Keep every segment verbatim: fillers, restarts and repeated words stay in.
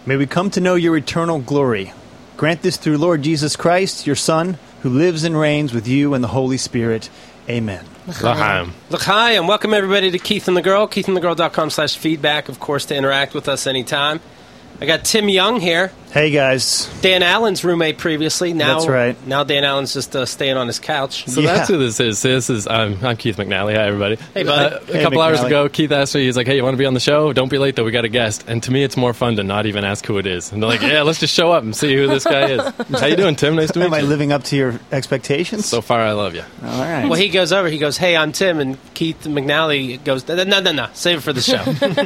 May we come to know your eternal glory. Grant this through Lord Jesus Christ, your Son, who lives and reigns with you and the Holy Spirit. Amen. L'chaim. L'chaim, and welcome everybody to Keith and the Girl. keith and the girl dot com slash feedback, of course, to interact with us anytime. I got Tim Young here. Hey, guys. Dan Allen's roommate previously. Now, That's right. Now Dan Allen's just uh, staying on his couch. So Yeah. that's who this is. So this is um, I'm Keith McNally. Hi, everybody. Hey, bud. Uh, a Hey, couple hours McNally. ago, Keith asked me, he's like, hey, you want to be on the show? Don't be late, though. We got a guest. And to me, it's more fun to not even ask who it is. And they're like, yeah, let's just show up and see who this guy is. How you doing, Tim? Nice to meet Am I you. living up to your expectations? So far, I love you. All right. Well, he goes over, he goes, hey, I'm Tim, and Keith McNally goes, no, no, no, no, save it for the show.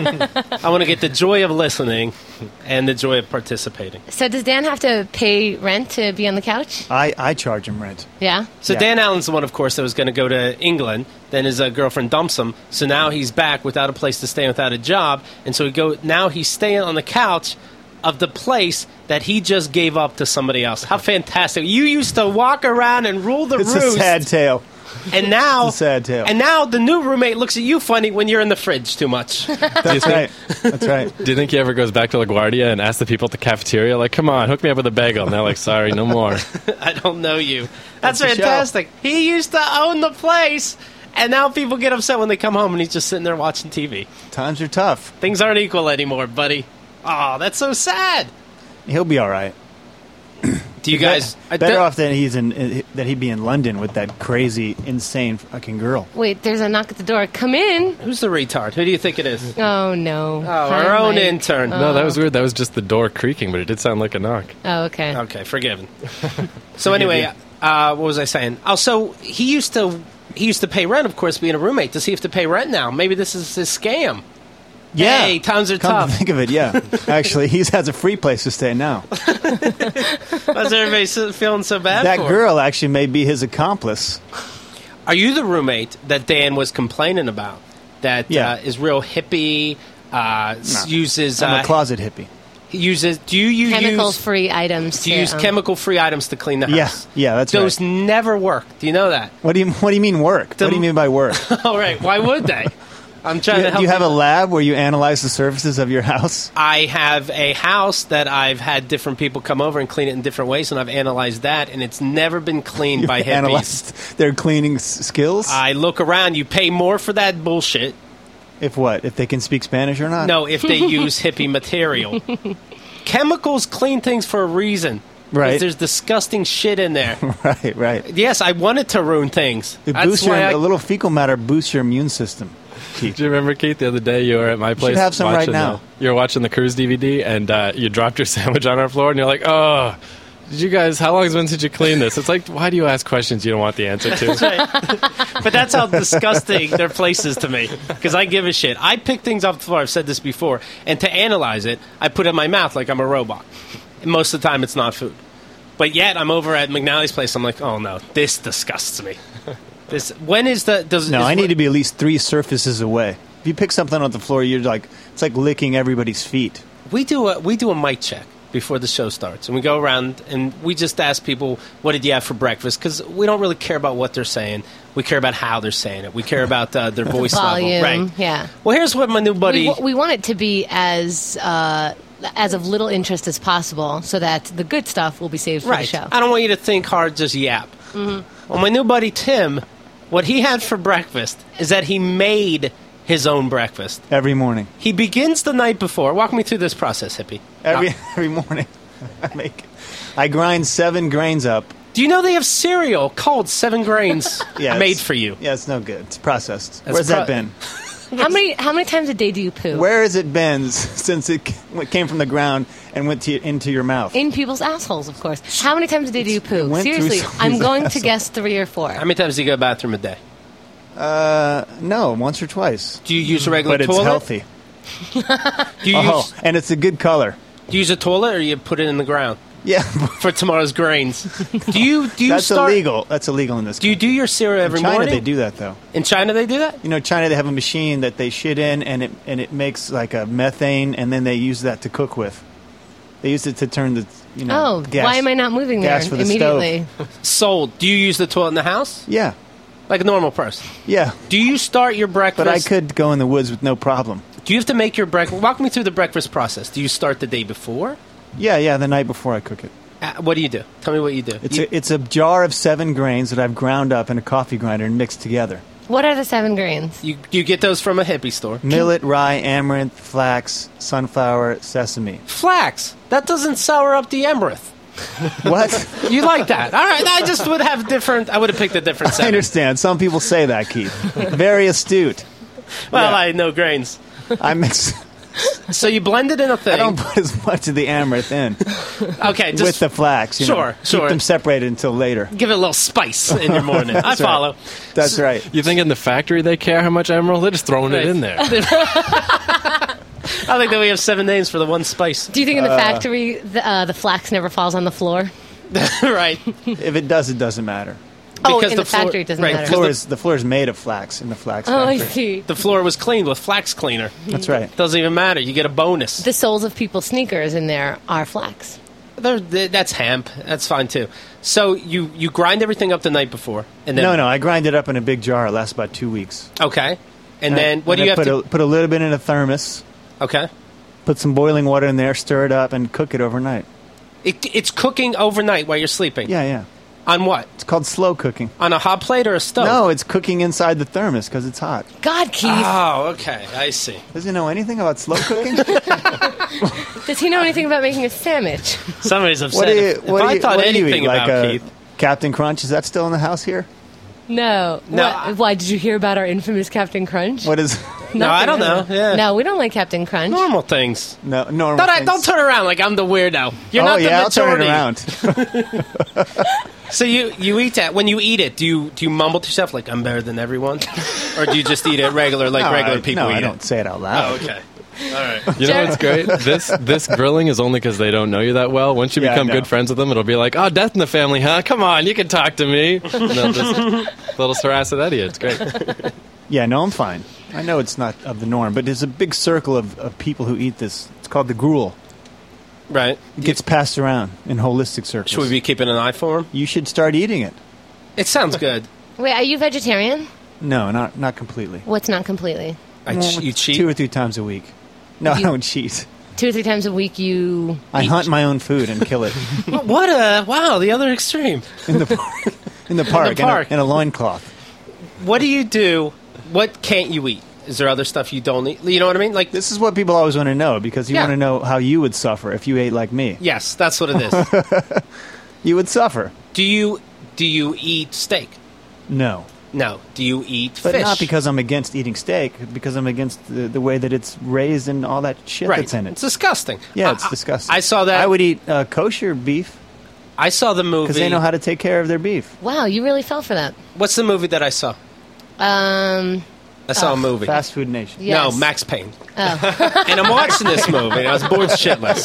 I want to get the joy of listening and the joy of participating. So does Dan have to pay rent to be on the couch? I, I charge him rent. Yeah. So Yeah. Dan Allen's the one, of course, that was going to go to England. Then his uh, girlfriend dumps him. So now he's back without a place to stay, without a job. And so he go. Now he's staying on the couch of the place that he just gave up to somebody else. How fantastic. You used to walk around and rule the It's roost. a sad tale. And now, It's a sad tale. And now the new roommate looks at you funny when you're in the fridge too much. That's right. That's right. Do you think he ever goes back to LaGuardia and asks the people at the cafeteria, like, come on, hook me up with a bagel? And they're like, sorry, no more. I don't know you. That's, That's the show. fantastic. He used to own the place, and now people get upset when they come home and he's just sitting there watching T V. Times are tough. Things aren't equal anymore, buddy. Oh, that's so sad. He'll be all right. Do you guys... I Better don't- off than he's in that he'd be in London with that crazy, insane fucking girl. Wait, there's a knock at the door. Come in. Who's the retard? Who do you think it is? Oh, no. Oh, our own Mike. intern. No, that was weird. That was just the door creaking, but it did sound like a knock. Oh, okay. Okay, forgiven. So anyway, uh, what was I saying? Oh, so he used to he used to pay rent, of course, being a roommate. Does he have to pay rent now? Maybe this is his scam. Yeah. Hey, times are Come tough. to think of it, yeah. Actually, he has a free place to stay now. Why's everybody so- feeling so bad That for him? girl actually may be his accomplice. Are you the roommate that Dan was complaining about? That Yeah. uh, is real hippie, uh, s- No. uses... I'm uh, a closet hippie. uses do you use... Chemical-free items. Do you to, use um, chemical-free items to clean the Yeah, house? yeah, that's Those right. never work. Do you know that? What do you What do you mean work? The- what do you mean by work? All right. Why would they? I'm trying Do to you, help do you have a people. lab where you analyze the surfaces of your house? I have a house that I've had different people come over and clean it in different ways, and I've analyzed that, and it's never been cleaned by You've hippies. analyzed their cleaning s- skills? I look around. You pay more for that bullshit. if what? If they can speak Spanish or not? No, if they use hippie material. Chemicals clean things for a reason. 'Cause Right. There's disgusting shit in there. Right, right. Yes, I wanted to ruin things. It That's boosts your, why I, a little fecal matter boosts your immune system. Keith. Do you remember, Keith, the other day you were at my place? have some right watching, now. Uh, you were watching the Cruise D V D, and uh, you dropped your sandwich on our floor, and you're like, oh, did you guys, how long has it been since you cleaned this? It's like, why do you ask questions you don't want the answer to? But that's how disgusting their place is to me. Because I give a shit. I pick things off the floor. I've said this before. And to analyze it, I put it in my mouth like I'm a robot. And most of the time, it's not food. But yet, I'm over at McNally's place. I'm like, oh no, this disgusts me. This. When is the? Does No, is I what- need to be at least three surfaces away. If you pick something off the floor, you're like, it's like licking everybody's feet. We do a we do a mic check before the show starts, and we go around and we just ask people, "What did you have for breakfast?" Because we don't really care about what they're saying. We care about how they're saying it. We care about uh, their voice volume. level, right? Yeah. Well, here's what my new buddy. We, we want it to be as uh, as of little interest as possible, so that the good stuff will be saved for right. the show. I don't want you to think hard, just yap. Mm-hmm. Well, my new buddy Tim, what he had for breakfast is that he made his own breakfast. Every morning. He begins the night before. Walk me through this process, hippie. Every Uh, every morning. I make I grind seven grains up. do you know they have cereal called Seven Grains Yeah, made it's- for you? Yeah, it's no good. It's processed. That's Where's pro- that been? How many how many times a day do you poo? Where has it been s- since it c- came from the ground and went to, into your mouth? In people's assholes, of course. How many times a day do you poo? went through Seriously, somebody's I'm going to asshole. guess three or four. How many times do you go to the bathroom a day? Uh, no, once or twice. Do you use a regular But it's toilet? healthy. Do you, Oh, use, and it's a good color. do you use a toilet or you put it in the ground Yeah, for tomorrow's grains? Do you do you that's start? illegal. That's illegal in this. Do you do your cereal every in China, morning? they do that though. In China, they do that. You know, China, they have a machine that they shit in, and it and it makes like a methane, and then they use that to cook with. They use it to turn the you know. Oh, gas, why am I not moving there gas for the immediately? Sold. Do you use the toilet in the house Yeah, like a normal person? yeah. Do you start your breakfast? But I could go in the woods with no problem. Do you have to make your breakfast? Walk me through the breakfast process. Do you start the day before? Yeah, yeah, the night before I cook it. Uh, what do you do? Tell me what you do. It's You- a, it's a jar of seven grains that I've ground up in a coffee grinder and mixed together. What are the seven grains? You you get those from a hippie store. Millet, rye, amaranth, flax, sunflower, sesame. Flax. That doesn't sour up the amaranth. What? You like that? All right. I just would have different. I would have picked a different I seven. understand. Some people say that, Keith. Very astute. Well, Yeah. I know grains. I mix. So you blend it in a thing. I don't put as much of the amaranth in okay, just with the flax. You Sure, know, sure. Keep them separated until later. give it a little spice in your morning. I That's right. follow. That's right. You think in the factory they care how much emerald? They're just throwing Right. it in there. I think that we have seven names for the one spice. Do you think in the factory the, uh, the flax never falls on the floor? Right. If it does, it doesn't matter. Oh, Because in the the, floor- factory it doesn't right, The matter. because floor is the floor is made of flax in the flax Oh, I factory. see. The floor was cleaned with flax cleaner. That's right. Doesn't even matter. You get a bonus. The soles of people's sneakers in there are flax. They're- they- that's hemp. That's fine too. So you, you grind everything up the night before, and then No, no, I grind it up in a big jar. It lasts about two weeks. okay, and then what And do you I have put to? A, put a little bit in a thermos. Okay, Put some boiling water in there, stir it up, and cook it overnight. it, it's cooking overnight while you're sleeping. Yeah, yeah. On what? It's called slow cooking. On a hot plate or a stove? No, it's cooking inside the thermos because it's hot. God, Keith. Oh, okay. I see. Does he know anything about slow cooking? Does he know anything about making a sandwich? Somebody's upset. what do you? if What if do I you, thought what do you anything eat? Like about a Keith, Captain Crunch? Is that still in the house here? No. No, What- I- why, did you hear about our infamous Captain Crunch? What is? no, I don't know. Nothing. Yeah, No, we don't like Captain Crunch. normal things. No, normal. Don't, I, things. don't turn around like I'm the weirdo. You're oh not the yeah, I'll turn majority. it around. So you, you eat that. When you eat it, do you do you mumble to yourself like I'm better than everyone, or do you just eat it regular like no, regular I, people no, eat I it? don't say it out loud. Oh, okay. All right. You know what's great? This this grilling is only because they don't know you that well. Once you Yeah, I become know. good friends with them, it'll be like, oh, death in the family, huh? Come on, you can talk to me. And they'll just they'll just harass it out of you. It's great. Yeah, no, I'm fine. I know it's not of the norm, but there's a big circle of, of people who eat this. It's called the gruel. Right. It gets passed around in holistic circles. Should we be keeping an eye for him? You should start eating it. It sounds good. Wait, are you vegetarian? No, not not completely. What's not completely? I ch- you cheat. Two or three times a week. No, I You- don't cheat. Two or three times a week you... I Eat. hunt my own food and kill it What a wow! The other extreme. in the park. In the park, park. In, a, in a loincloth. What do you do? What can't you eat? Is there other stuff you don't eat? You know what I mean? Like This is what people always want to know because you Yeah. want to know how you would suffer if you ate like me. yes, that's what it is. You would suffer. do you do you eat steak? No. No. Do you eat But fish? not because I'm against eating steak, because I'm against the, the way that it's raised and all that shit right. that's in It's it. disgusting. Yeah, I- it's disgusting. I saw that. I would eat uh, kosher beef I saw the movie. because they know how to take care of their beef. Wow, you really fell for that. What's the movie that I saw? Um, I saw a movie. Fast Food Nation. yes. No, Max Payne. Oh. And I'm watching this movie, and I was bored shitless.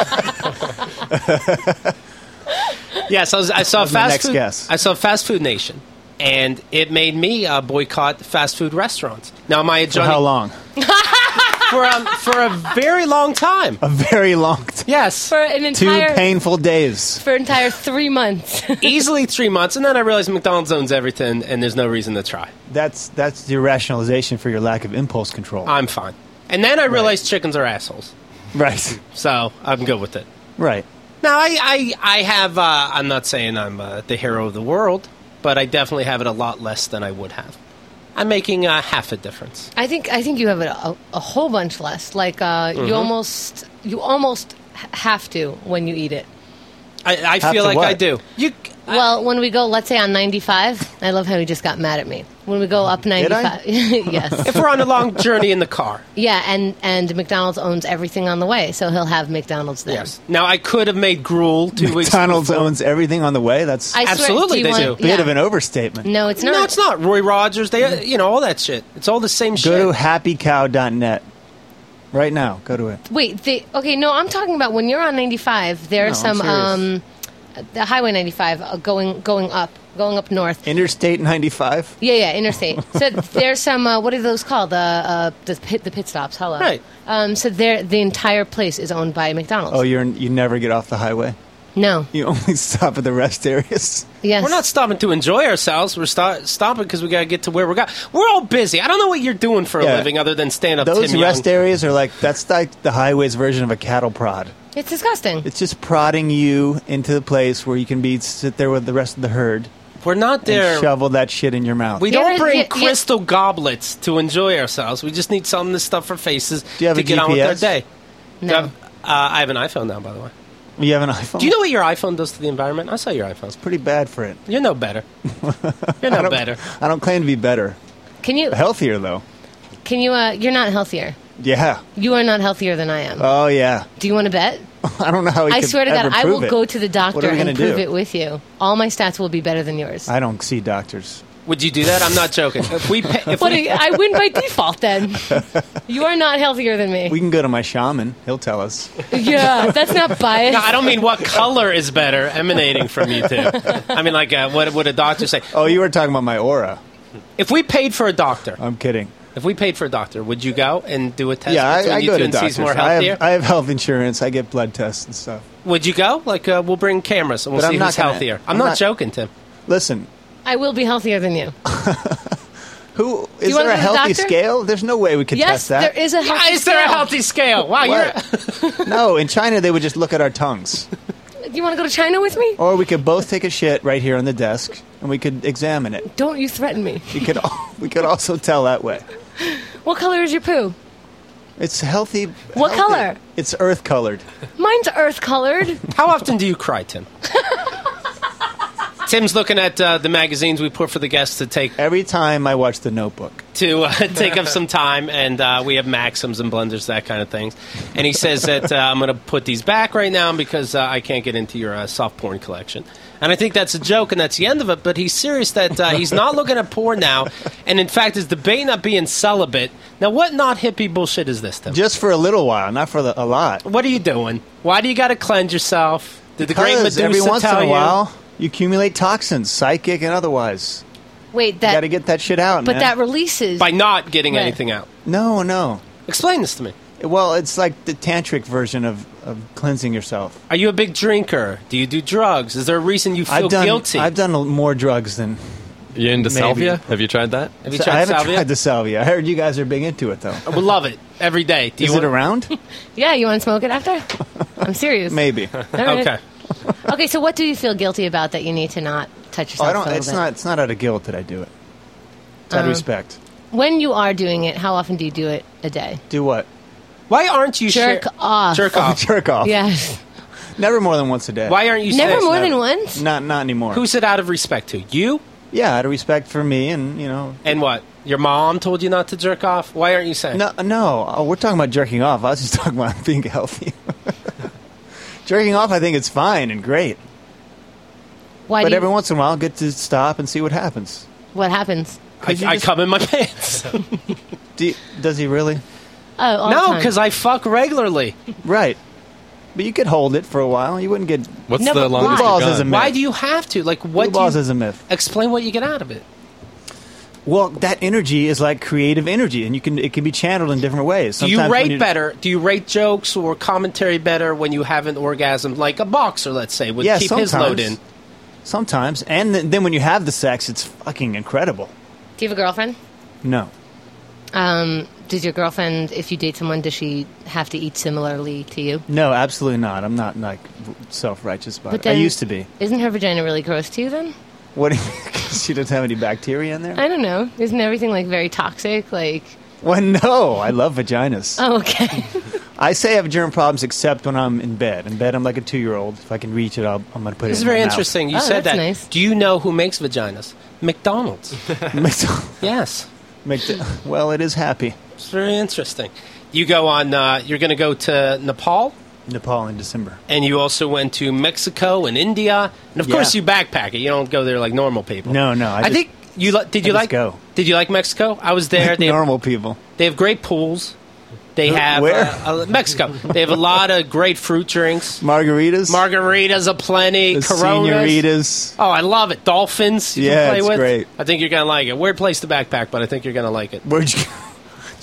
yes, I, was, I saw That was my fast next food. guess. I saw Fast Food Nation, and it made me uh, boycott fast food restaurants. Now, am I a For Johnny? how long? For a, for a very long time. A very long time. Yes, For an Two entire... painful days. For an entire three months. easily three months, and then I realized McDonald's owns everything, and there's no reason to try. That's that's the rationalization for your lack of impulse control. I'm fine. And then I realized chickens are assholes, right. so I'm good with it. Right. Now, I, I, I have, uh, I'm not saying I'm uh, the hero of the world, but I definitely have it a lot less than I would have. I'm making uh, half a difference. I think I think you have it a, a whole bunch less. Like uh, Mm-hmm. you almost you almost h- have to when you eat it. I, I Have feel to like what? I do. You, Well, when we go, let's say on ninety-five, I love how he just got mad at me. When we go up Did I? ninety-five, yes, if we're on a long journey in the car, yeah, and and McDonald's owns everything on the way, so he'll have McDonald's there. yes. Now, I could have made gruel two weeks McDonald's before. owns everything on the way. That's I a swear, Absolutely, do you they want- do. bit yeah. of an overstatement. No, it's not. No, it's not. Roy Rogers, they, you know, all that shit. It's all the same shit. Go to happy cow dot net right now. Go to it. Wait, the, okay, no, I'm talking about when you're on ninety-five. There No, are I'm some serious. um, the Highway ninety-five uh, going going up, going up north. Interstate ninety-five. Yeah, yeah, interstate. So there's some. Uh, what are those called? The uh, the pit the pit stops. Hello. Right. Um, so there, the entire place is owned by McDonald's. Oh, you're you never get off the highway. No. You only stop at the rest areas. Yes. We're not stopping to enjoy ourselves. We're sto- stopping because we got to get to where we're going. We're all busy. I don't know what you're doing for a Yeah. living other than stand up. Those Tim rest Young. areas are like, that's like the highways version of a cattle prod. It's disgusting. It's just prodding you into the place where you can be sit there with the rest of the herd We're not there. and shovel that shit in your mouth. We Yeah, don't bring yeah, yeah. crystal goblets to enjoy ourselves. We just need something to stuff our faces Do you have to a get G on P with our S? day. No. Do you have- uh, I have an iPhone now, by the way. You have an iPhone? Do you know what your iPhone does to the environment? I saw your iPhone. Pretty bad for it. You're no better. You're I no don't- better. I don't claim to be better. Can you? Healthier, though. Can you? Uh, you're not healthier. Yeah. You are not healthier than I am. Oh, yeah. Do you want to bet? I don't know how we I could swear to God, ever I will prove it. go to the What doctor are we and gonna prove do? it with you. All my stats will be better than yours. I don't see doctors. Would you do that? I'm not joking. If we, pay, if What we do you- I win by default then. You are not healthier than me. We can go to my shaman. He'll tell us. Yeah, that's not biased. No, I don't mean what color is better emanating from you two. I mean, like, uh, what would a doctor say? Oh, you were talking about my aura. If we paid for a doctor, I'm kidding. if we paid for a doctor, would you go and do a test Yeah, between I, I you go two to and see doctors. who's more I healthier? have, I have health insurance. I get blood tests and stuff. Would you go? Like, uh, we'll bring cameras and we'll But see I'm not who's gonna- healthier. I'm, I'm not, not- joking, Tim. Listen, I will be healthier than you. who is you wanna there a go to the healthy doctor? scale? There's no way we could Yes, test that. there is a healthy Yeah, is there a scale. healthy scale? Wow, you're. What? No, in China they would just look at our tongues. You want to go to China with me? Or we could both take a shit right here on the desk and we could examine it. Don't you threaten me. We could al- we could also tell that way. What color is your poo? It's healthy. What healthy. color? It's earth colored. Mine's earth colored. How often do you cry, Tim? Tim's looking at uh, the magazines we put for the guests to take Every time I watch The Notebook. to uh, take up some time, and uh, we have Maxims and blenders, that kind of things. And he says that uh, I'm going to put these back right now because uh, I can't get into your uh, soft porn collection. And I think that's a joke, and that's the end of it. But he's serious that uh, he's not looking at porn now, and in fact is debating not being celibate. Now, what not hippie bullshit is this, Tim? Just for a little while, not for the, a lot. What are you doing? Why do you got to cleanse yourself? Did the great Because Medusa every once tell in a you? while, you accumulate toxins, psychic and otherwise. Wait, You that. got to get that shit out, but man. that releases. By not getting Right. anything out. No, no. Explain this to me. Well, it's like the tantric version of, of cleansing yourself. Are you a big drinker? Do you do drugs? Is there a reason you feel I've done guilty? I've done more drugs than You into Maybe. salvia? Have you tried that? Have you I tried haven't salvia? tried the salvia. I heard you guys are big into it though. I would love it every day. Do Is you it around? Yeah, you want to smoke it after? I'm serious. Maybe. All right. Okay. Okay, so what do you feel guilty about that you need to not touch Oh, yourself I a don't. little It's bit? not. It's not out of guilt that I do it. It's out of Um, respect. When you are doing it, how often do you do it a day? Do what? Why aren't you Jerk share- off. Jerk off. Jerk off. Yes. Never more than once a day. Why aren't you Never saying- more Never. than once? Not not anymore. Who's it out of respect to? You? Yeah, out of respect for me and you know. And what? Your mom told you not to jerk off? Why aren't you saying? No, no. Oh, we're talking about jerking off. I was just talking about being healthy. Jerking off, I think it's fine and great. Why But do you, every once in a while, get to stop and see what happens. what happens? I, you I just- come in my pants. Do you, does he really? Oh, all the no, time. because I fuck regularly. Right. But you could hold it for a while. You wouldn't get. What's No, the but longest why? you've Balls is a gone? myth. Why do you have to? Like, what Blue do balls you... is a myth. Explain what you get out of it. Well, that energy is like creative energy, and you can it can be channeled in different ways. Do you Sometimes when rate you- better? Do you rate jokes or commentary better when you have an orgasm? Like a boxer, let's say, would Yeah, keep sometimes. his load in. Sometimes, and th- then when you have the sex, it's fucking incredible. Do you have a girlfriend? No, Um, does your girlfriend, if you date someone, does she have to eat similarly to you? no, absolutely not. I'm not like self righteous about But it. I then- used to be. Isn't her vagina really gross to you then? What? Do you, 'cause she doesn't have any bacteria in there? I don't know. Isn't everything like very toxic? Like, Well, no. I love vaginas. oh, okay. I say I have germ problems except when I'm in bed. In bed, I'm like a two year old. If I can reach it, I'll, I'm going to put This it is in very my mouth. interesting. You Oh, said that's that. nice. Do you know who makes vaginas? McDonald's. McDonald's- Yes. McD- well, it is happy. It's very interesting. You go on, uh, you're going to go to Nepal, Nepal in December. and you also went to Mexico and India. And of Yeah. course, you backpack it. You don't go there like normal people. No, no. I, I, just, think you li- did you I just like go. Did you like Mexico? I was there. They have, normal people. they have great pools. They have Where? Uh, uh, Mexico. They have a lot of great fruit drinks. Margaritas. Margaritas aplenty. the Coronas. senoritas. Oh, I love it. Dolphins. You Yeah, can play it's with. great. I think you're gonna like it. Weird place to backpack, but I think you're gonna like it. Where'd you go?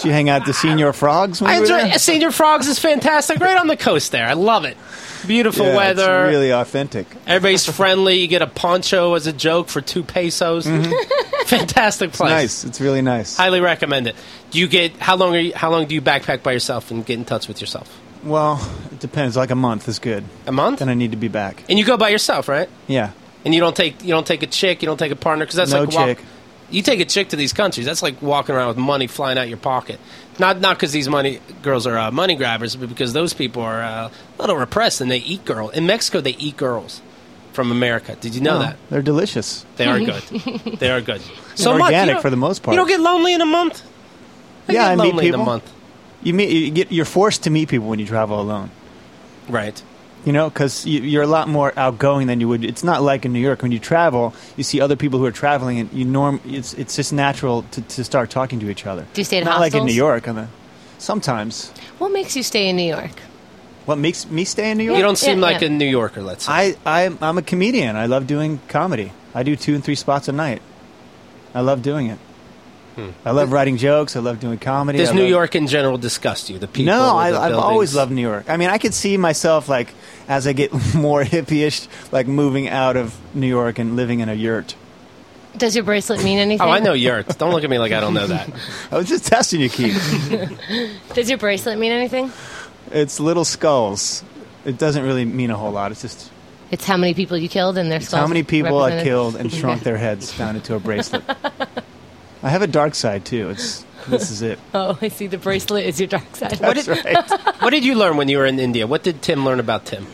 Did you hang out at the Senior Frogs when I you were enjoy there? Senior Frogs is fantastic, right on the coast there. I love it. Beautiful Yeah, weather. It's really authentic. Everybody's friendly. You get a poncho as a joke for two pesos. Fantastic place. Nice. It's really nice. Highly recommend it. Do you get how long are you, how long do you backpack by yourself and get in touch with yourself? Well, it depends. Like a month is good. A month? Then I need to be back. And you go by yourself, right? Yeah. And you don't take you don't take a chick, you don't take a partner because that's No like walk- chick. You take a chick to these countries. That's like walking around with money flying out your pocket. Not not because these money girls are uh, money grabbers, but because those people are uh, a little repressed and they eat girls. In Mexico, they eat girls from America. Did you know Oh, that? They're delicious. They are good. They are good. So And much, you organic don't- for the most part. You don't get lonely in a month. I Yeah, get I meet lonely in a people. month. You meet. You get. You're forced to meet people when you travel alone. Right. You know, because you, you're a lot more outgoing than you would. It's not like in New York when you travel. You see other people who are traveling, and you norm. It's it's just natural to, to start talking to each other. Do you stay in not like in hostels? New York. On the, sometimes. What makes you stay in New York? What makes me stay in New York? You don't seem Yeah, like yeah. a New Yorker, let's say. I I'm, I'm a comedian. I love doing comedy. I do two and three spots a night. I love doing it. I love writing jokes. I love doing comedy. Does I New love- York in general disgust you? The people? No, I, the I've always buildings? loved New York. I mean, I could see myself like as I get more hippie-ish, like moving out of New York and living in a yurt. Does your bracelet mean anything? Oh, I know yurts. Don't look at me like I don't know that. I was just testing you, Keith. Does your bracelet mean anything? It's little skulls. It doesn't really mean a whole lot. It's just It's how many people you killed and their it's skulls. how many people I represented? killed and shrunk their heads down into a bracelet. I have a dark side too. It's this is it. Oh, I see. The bracelet is your dark side. What That's did, right. what did you learn when you were in India? What did Tim learn about Tim?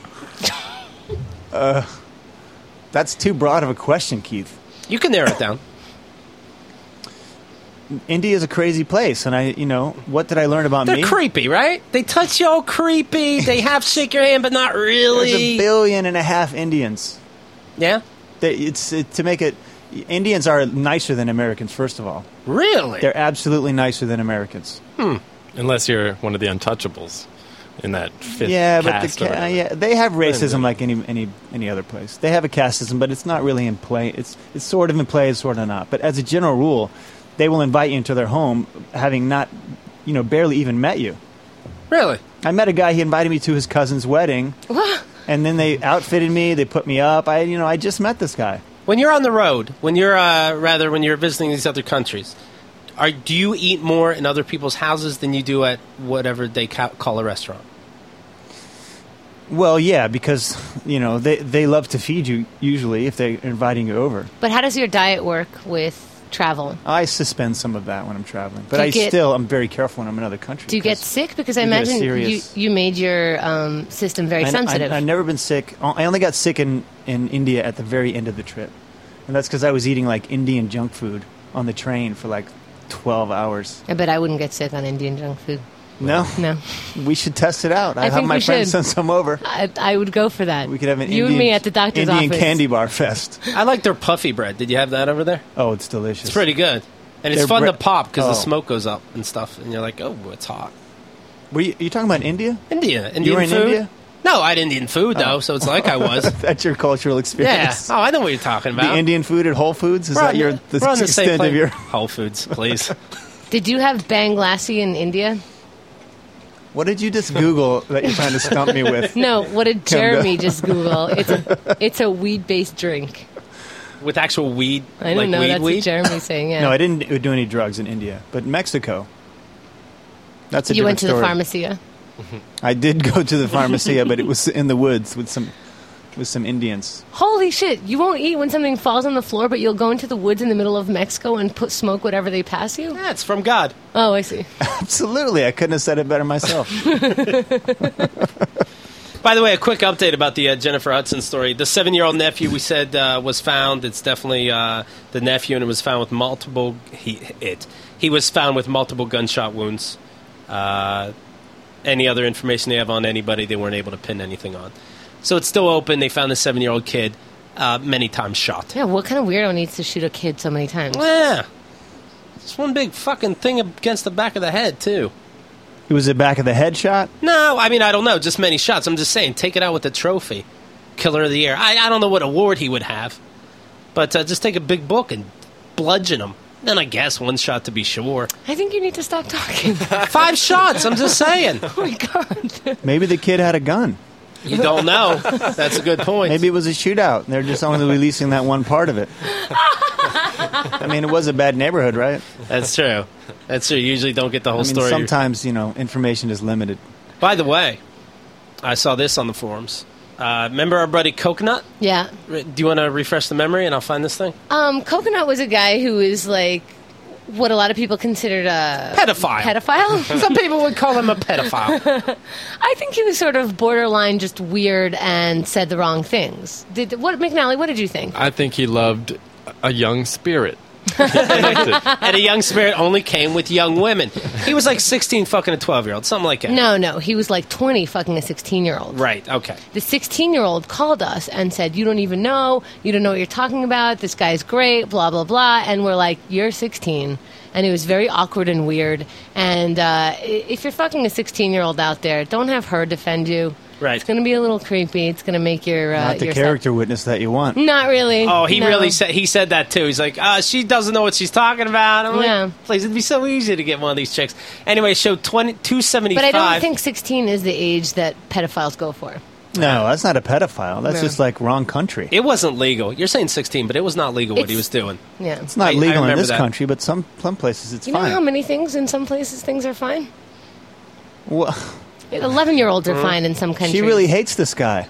That's too broad of a question, Keith. You can narrow it down. India is a crazy place, and I, you know, what did I learn about They're me? creepy, right? They touch you all creepy. They half shake your hand, but not There's really. a billion and a half Indians. Yeah? They, it's it, to make it. Indians are nicer than Americans. First of all, Really? they're absolutely nicer than Americans. Unless you're one of the untouchables in that fifth yeah, but the caste or ca- whatever. yeah, they have racism Then- like any any any other place. They have a casteism, but it's not really in play. It's it's sort of in play, it's sort of not. But as a general rule, they will invite you into their home, having not, you know, barely even met you. Really? I met a guy. He invited me to his cousin's wedding, and then they outfitted me. They put me up. I, you know, I just met this guy. When you're on the road, when you're uh, rather when you're visiting these other countries, are do you eat more in other people's houses than you do at whatever they ca- call a restaurant? Well, yeah, because you know they they love to feed you usually if they're inviting you over. But how does your diet work with travel? I suspend some of that when I'm traveling, but Do you I get- still I'm very careful when I'm in another country. Do you get because sick? Because I you get a imagine you, serious- you made your um, system very I, sensitive. I, I've never been sick. I only got sick in, in India at the very end of the trip, and that's because I was eating like Indian junk food on the train for like twelve hours. I bet I wouldn't get sick on Indian junk food. No, No. we should test it out. I, I have think my we friends should. send some over. I, I would go for that. We could have an you Indian, and me at the doctor's Indian office. candy bar fest. I like their puffy bread. Did you have that over there? Oh, it's delicious. It's pretty good, and it's Their fun bre- to pop because the Oh. smoke goes up and stuff, and you're like, oh, it's hot. Were you, you talking about India? India, Indian You were in food. India? No, I had Indian food though, so it's like I was. That's your cultural Yeah. experience. Oh, I know what you're talking about. The Indian food at Whole Foods is We're that on your the, the we're on the same extent plane. of your? Whole Foods, please. Did you have bang lassi in India? What did you just Google that you're trying to stump me with? No. What did Come Jeremy down. just Google? It's a it's a weed based drink. With actual weed, I don't like know. weed, That's weed. what Jeremy's saying. Yeah. No, I didn't do any drugs in India, but Mexico. That's a you went to different the story. pharmacia. I did go to the pharmacia, but it was in the woods with some with some Indians. Holy shit! You won't eat when something falls on the floor, but you'll go into the woods in the middle of Mexico and put smoke whatever they pass you. Yeah, it's from God. Oh, I see. Absolutely, I couldn't have said it better myself. By the way, a quick update about the uh, Jennifer Hudson story. The seven-year-old nephew we said uh, was found. It's definitely uh, the nephew, and it was found with multiple. He it he was found with multiple gunshot wounds. Uh, any other information they have on anybody, they weren't able to pin anything on. So it's still open. They found the seven-year-old kid uh, many times shot. Yeah, what kind of weirdo needs to shoot a kid so many times? Yeah, just one big fucking thing against the back of the head too. It was the back of the head shot. No, I mean, I don't know. Just many shots. I'm just saying, take it out with the trophy. Killer of the Year. I, I don't know what award he would have. But uh, just take a big book and bludgeon him. Then I guess one shot to be sure. I think you need to stop talking. Five shots, I'm just saying. Oh, my God. Maybe the kid had a gun. You don't know. That's a good point. Maybe it was a shootout. They're just only releasing that one part of it. I mean, it was a bad neighborhood, right? That's true. That's true. You usually don't get the whole I mean, story. sometimes, you know, information is limited. By the way, I saw this on the forums. Uh, remember our buddy Coconut? Yeah. Do you want to refresh the memory and I'll find this thing? Um, Coconut was a guy who was like what a lot of people considered a pedophile. Pedophile? Some people would call him a pedophile. I think he was sort of borderline just weird and said the wrong things. Did what McNally, what did you think? I think he loved a young spirit. And a young spirit only came with young women. He was like sixteen fucking a twelve-year-old, something like that. No, no. He was like twenty fucking a sixteen-year-old. Right, okay. The sixteen-year-old called us and said, you don't even know, you don't know what you're talking about, this guy's great, blah, blah, blah. And we're like, you're sixteen. And it was very awkward and weird. And uh, if you're fucking a sixteen-year-old out there, don't have her defend you. Right. It's going to be a little creepy. It's going to make your... Uh, Not the your character witness that you want. Not really. Oh, he No. really said he said that too. He's like, uh, she doesn't know what she's talking about. I'm Yeah. like, please, it'd be so easy to get one of these chicks. Anyway, show twenty two seventy But five. I don't think sixteen is the age that pedophiles go for. No, that's not a pedophile. That's No. just like wrong country. It wasn't legal. You're saying sixteen, but it was not legal what he It's- was doing. Yeah. It's not I- I legal in remember this that. country, but some some places it's You know fine. how many things in some places things are fine? Well, eleven-year-olds are fine in some countries. she really hates this guy.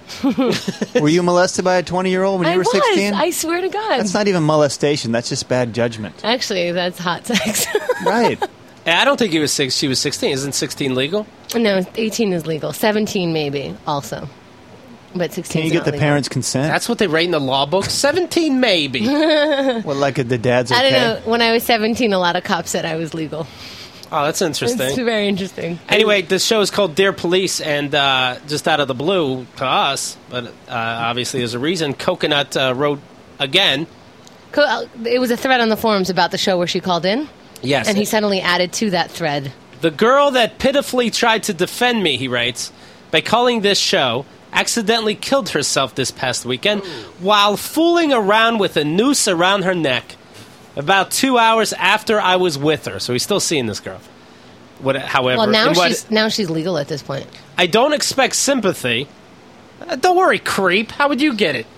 Were you molested by a twenty-year-old when I you were was. sixteen? I swear to God. That's not even molestation. That's just bad judgment. Actually, that's hot sex. Right. I don't think he was six. She was sixteen. Isn't sixteen legal? No, eighteen is legal. seventeen maybe also. But sixteen Can you is get not the legal. parents' consent? That's what they write in the law book. seventeen, maybe. Well, like the dad's okay. I don't know. When I was seventeen, a lot of cops said I was legal. Oh, that's It's interesting. very interesting. Anyway, this show is called Dear Police, and uh, just out of the blue to us, but uh, obviously there's a reason, Coconut uh, wrote again. Co- uh, It was a thread on the forums about the show where she called in, Yes. and he suddenly added to that thread. The girl that pitifully tried to defend me, he writes, by calling this show, accidentally killed herself this past weekend while fooling around with a noose around her neck about two hours after I was with her. So he's still seeing this girl. What, however, Well, now in what- she's now she's legal at this point. I don't expect sympathy. Uh, don't worry, creep. How would you get it?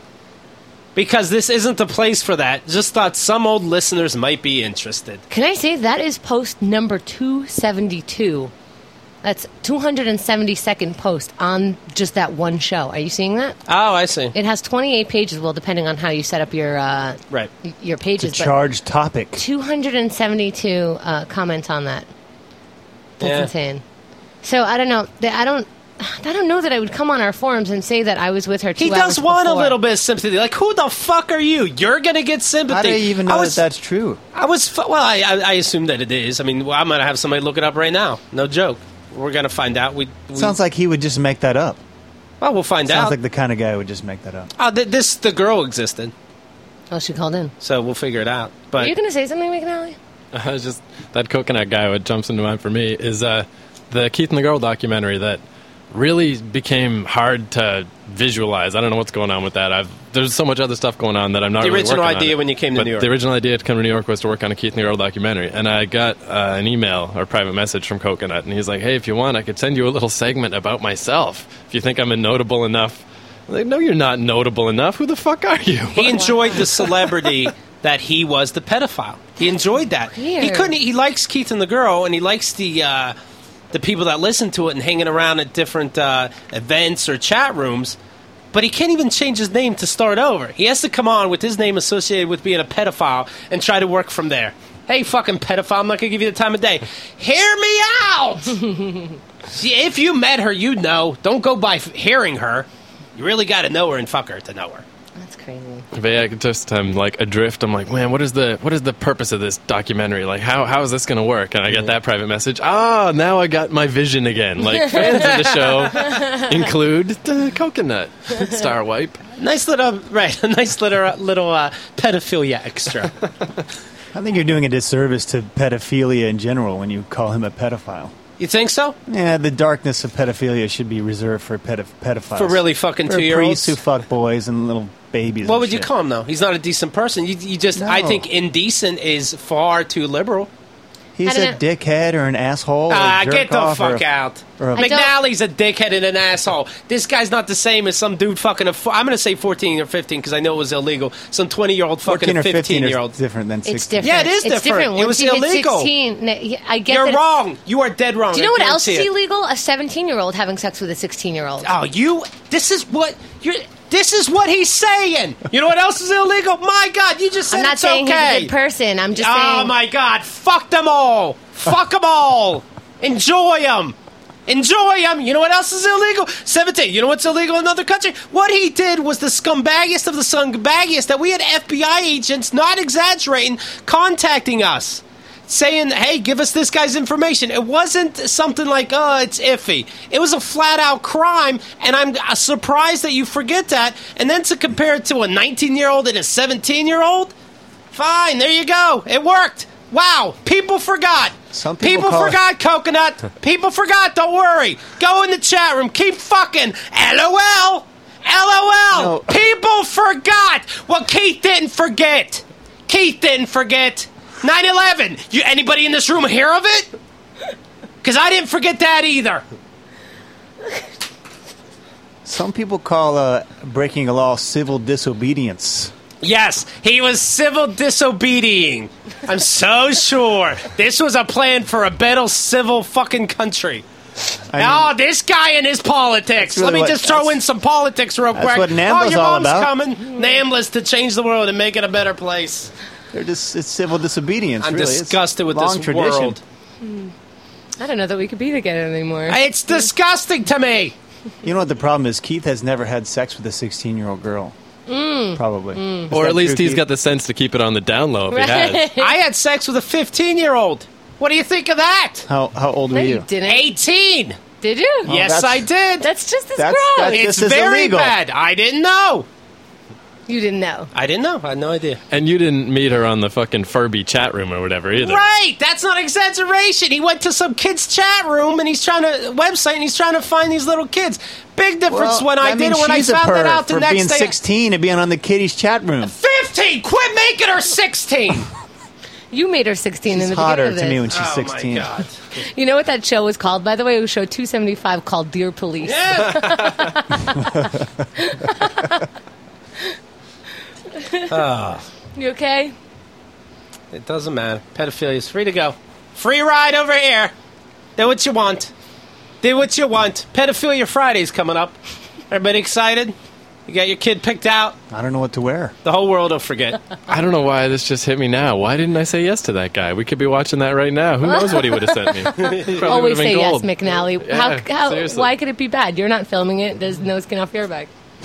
Because this isn't the place for that. Just thought some old listeners might be interested. Can I say that is post number two seventy-two? That's two hundred seventy-second post on just that one show. Are you seeing that? Oh, I see. It has twenty-eight pages, well, depending on how you set up your uh, Right. your It's a pages. but charged topic. two hundred seventy-two uh, comments on that. That's Yeah. insane. So I don't know. I don't. I don't know that I would come on our forums and say that I was with her. Two He does hours want before. a little bit of sympathy. Like, who the fuck are you? You're going to get sympathy. How do you even know I was, that that's true? I was, fu- well, I, I, I assume that it is. I mean, well, I'm going to have somebody look it up right now. No joke. We're going to find out. We, we Sounds like he would just make that up. Well, we'll find Sounds out. like the kind of guy who would just make that up. oh, th- this, the girl existed. Oh, she called in. So we'll figure it out. Are But you going to say something, McNally? Uh, it's just that coconut guy, what jumps into mind for me is uh, the Keith and the Girl documentary that really became hard to visualize. I don't know what's going on with that. I've there's so much other stuff going on that I'm not The really original working on idea it. when you came to But New York. The original idea to come to New York was to work on a Keith and the Girl documentary, and I got uh, an email or private message from Coconut, and he's like, "Hey, if you want, I could send you a little segment about myself if you think I'm notable enough." I'm like, no, you're not notable enough. Who the fuck are you? he enjoyed the celebrity that he was the pedophile. He enjoyed that. He Weird. couldn't. He likes Keith and the Girl, and he likes the uh, the people that listen to it and hanging around at different uh, events or chat rooms. But he can't even change his name to start over. He has to come on with his name associated with being a pedophile and try to work from there. Hey, fucking pedophile! I'm not gonna give you the time of day. Hear me out. See, if you met her, you'd know. Don't go by f- hearing her. You really got to know her and fuck her to know her. That's crazy. But yeah, I could just I'm like adrift. I'm like, man, what is the what is the purpose of this documentary? Like, how how is this going to work? And I get that private message. Ah, now I got my vision again. Like, fans of the show include the coconut star wipe. Nice little, right? A nice little little uh, pedophilia extra. I think you're doing a disservice to pedophilia in general when you call him a pedophile. You think so? Yeah, the darkness of pedophilia should be reserved for pedoph- pedophiles. For really fucking For two-year-olds? priests who fuck boys and little babies. What and would you shit. call him, though? He's not a decent person. You, you just, I No. think indecent is far too liberal. He's I a don't know. dickhead or an asshole. Or Ah, a jerk get the off or fuck a- out. or a- I don't- McNally's a dickhead and an asshole. This guy's not the same as some dude fucking a. Fo- I'm going to say fourteen or fifteen because I know it was illegal. Some twenty-year-old fucking fourteen a or fifteen fifteen-year-old. is different than It's sixteen. different. Yeah, it is it's different. It Once was you hit illegal. sixteen, n- yeah, I get You're that. wrong. You are dead wrong. Do you know I what else guarantee is it. illegal? A seventeen-year-old having sex with a sixteen-year-old. Oh, you. This is what you're. This is what he's saying. You know what else is illegal? My God, you just said I'm not it's saying okay. he's a good person. I'm just Oh saying. my God! Fuck them all. Fuck them all. Enjoy them. Enjoy them. You know what else is illegal? seventeen. You know what's illegal in another country? What he did was the scumbaggiest of the scumbaggiest that we had F B I agents, not exaggerating, contacting us. Saying, hey, give us this guy's information. It wasn't something like, oh, it's iffy. It was a flat-out crime, and I'm uh, surprised that you forget that. And then to compare it to a nineteen-year-old and a seventeen-year-old? Fine, there you go. It worked. Wow, people forgot. Some people people call it- forgot, Coconut. People forgot, don't worry. Go in the chat room. Keep fucking LOL. LOL. No. People forgot what Keith didn't forget. Keith didn't forget. nine eleven. You, anybody in this room hear of it? Because I didn't forget that either. Some people call uh, breaking a law civil disobedience. Yes, he was civil disobedient. I'm so sure. This was a plan for a better civil fucking country. I oh, mean, this guy and his politics. really Let me what- just throw that's- in some politics real that's quick. what oh, NAMBLA's your all mom's about. coming. NAMBLA's to change the world and make it a better place. they're just it's civil disobedience. I'm really. It's disgusted with long this tradition. world. I don't know that we could be together anymore. It's disgusting to me. You know what the problem is? Keith has never had sex with a sixteen-year-old girl. Mm. Probably. Is Or that at least true, he's Keith? got the sense to keep it on the down low if he has. I had sex with a fifteen-year-old. What do you think of that? How how old no, were you you? didn't. eighteen. Did you? Yes, that's- I did. That's just as That's- gross. that's- It's This is very illegal. bad. I didn't know. You didn't know. I didn't know. I had no idea. And you didn't meet her on the fucking Furby chat room or whatever either. Right, that's not exaggeration. He went to some kid's chat room and he's trying to website and he's trying to find these little kids. Big difference Well, when I that did means it when I she's a found that perv out the for next being day. sixteen and being on the kiddies chat room. Fifteen. Quit making her sixteen. You made her sixteen in She's the hotter beginning of to me this. when she's Oh sixteen. my God. You know what that show was called? By the way, it was show two seventy-five called Dear Police. Yeah. You okay? It doesn't matter. Pedophilia is free to go. Free ride over here. Do what you want. Do what you want. Pedophilia Friday's coming up. Everybody excited? You got your kid picked out. I don't know what to wear. The whole world will forget. I don't know why this just hit me now. Why didn't I say yes to that guy? We could be watching that right now. Who knows what he would have sent me? Probably Always would've been say gold. yes, McNally. Yeah, how, how, seriously. why could it be bad? You're not filming it. There's no skin off your back.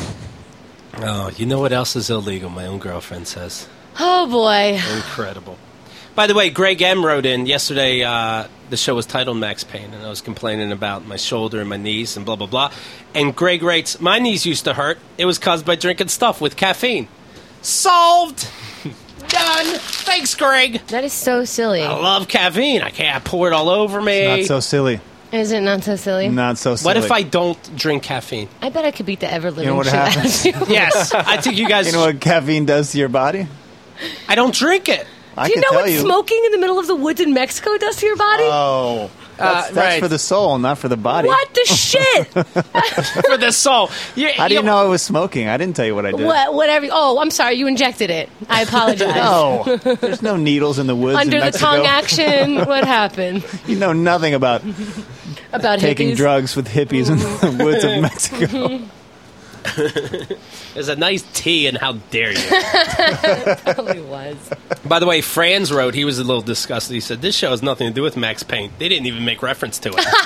Oh, you know what else is illegal? My own girlfriend says. Oh, boy. Incredible. By the way, Greg M. wrote in yesterday. Uh, the show was titled Max Payne, and I was complaining about my shoulder and my knees and blah, blah, blah. And Greg writes, my knees used to hurt. It was caused by drinking stuff with caffeine. Solved. Done. Thanks, Greg. That is so silly. I love caffeine. I can't pour it all over me. Not so silly. Is it not so silly? Not so silly. What if I don't drink caffeine? I bet I could beat the ever living You know what shit out happens? of you. Yes. I think you guys... You know what caffeine does to your body? I don't drink it. I Do you can know tell what you. smoking in the middle of the woods in Mexico does to your body? Oh, that's, Uh, that's right. for the soul, not for the body. What the shit? For the soul. You, How do you know I was smoking? I didn't tell you what I did. What, whatever. Oh, I'm sorry. You injected it. I apologize. No, there's no needles in the woods Under in the Mexico. tongue action. What happened? You know nothing about About taking hippies? drugs with hippies in the woods of Mexico. There's a nice tea, and how dare you? Probably was. By the way, Franz wrote, he was a little disgusted. He said, this show has nothing to do with Max Payne. They didn't even make reference to it.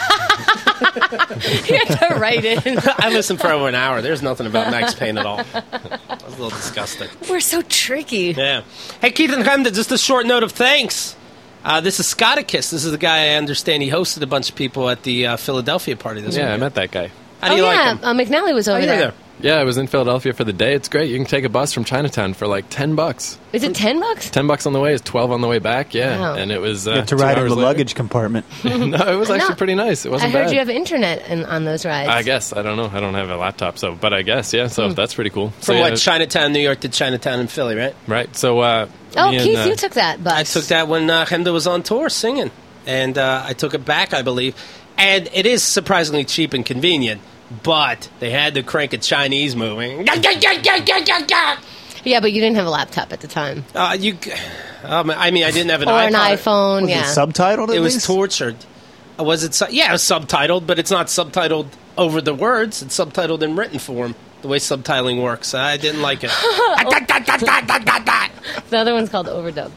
You had to write in. I listened for over an hour. There's nothing about Max Payne at all. That was a little disgusting. We're so tricky. Yeah. Hey, Keith and Hamda, just a short note of thanks. Uh, this is Scotticus. This is the guy I understand he hosted a bunch of people at the uh, Philadelphia party this Yeah, I weekend. met that guy. How do oh, you yeah. like him? Uh, McNally was over Oh, you were there. there. Yeah, I was in Philadelphia for the day. It's great. You can take a bus from Chinatown for like ten bucks. Is it ten bucks? ten bucks on the way is twelve on the way back. Yeah, Wow. and it was uh, You have to two ride in hours the later. luggage compartment. No, it was actually No. pretty nice. It I wasn't heard bad. you have internet in, on those rides. I guess I don't know. I don't have a laptop, so but I guess yeah. So that's pretty cool. So, From yeah, what, Chinatown, New York to Chinatown and Philly, right? right? So uh, Oh, me and, Keith, uh, you took that bus. I took that when uh, Hemda was on tour singing, and uh, I took it back, I believe. And it is surprisingly cheap and convenient, but they had to crank a Chinese movie. Yeah, but you didn't have a laptop at the time. Uh, you, um, I mean, I didn't have an Or iPod. an iPhone, Was yeah. it subtitled at It was least? tortured. Uh, Was it? Su- yeah, it was subtitled, but it's not subtitled over the words. It's subtitled in written form. The way subtitling works, I didn't like it. The other one's called Overdub.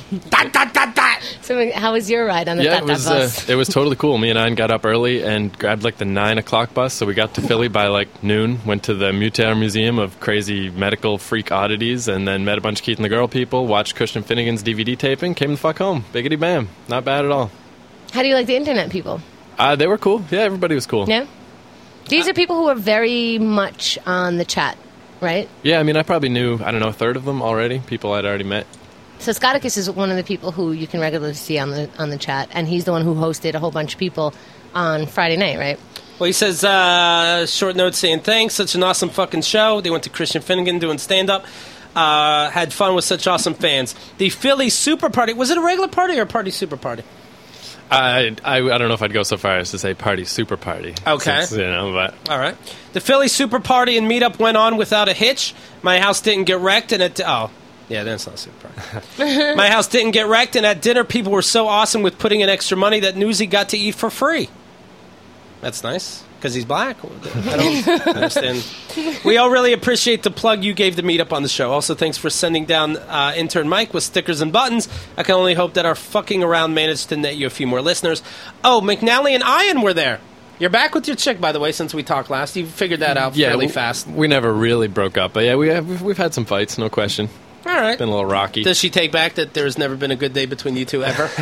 So how was your ride on the Yeah, Tata it was uh, bus? it was totally cool. Me and Anne got up early and grabbed like the nine o'clock bus, so we got to Philly by like noon. Went to the Mutter Museum of crazy medical freak oddities, and then met a bunch of Keith and the Girl people. Watched Christian Finnegan's D V D taping. Came the fuck home. Biggity bam. Not bad at all. How do you like the internet people? Uh, they were cool. Yeah, everybody was cool. Yeah? These are people who are very much on the chat, right? Yeah, I mean, I probably knew I don't know a third of them already. People I'd already met. So Scotticus is one of the people who you can regularly see on the on the chat, and he's the one who hosted a whole bunch of people on Friday night, right? Well, he says, uh, short note saying thanks. Such an awesome fucking show. They went to Christian Finnegan doing stand-up. Uh, had fun with such awesome fans. The Philly Super Party. Was it a regular party or a party super party? I, I I don't know if I'd go so far as to say party super party. Okay. Since, you know, but All right. The Philly Super Party and meetup went on without a hitch. My house didn't get wrecked, and it... Oh, yeah, that's not a super party. My house didn't get wrecked, and at dinner, people were so awesome with putting in extra money that Newsy got to eat for free. That's nice. Because he's black? I don't understand. We all really appreciate the plug you gave the meetup on the show. Also, thanks for sending down uh, intern Mike with stickers and buttons. I can only hope that our fucking around managed to net you a few more listeners. Oh, McNally and Ian were there. You're back with your chick, by the way, since we talked last. You figured that out yeah, fairly we, fast. We never really broke up, but yeah, we have we've, we've had some fights, no question. All right. Been a little rocky. Does she take back that there's never been a good day between you two ever?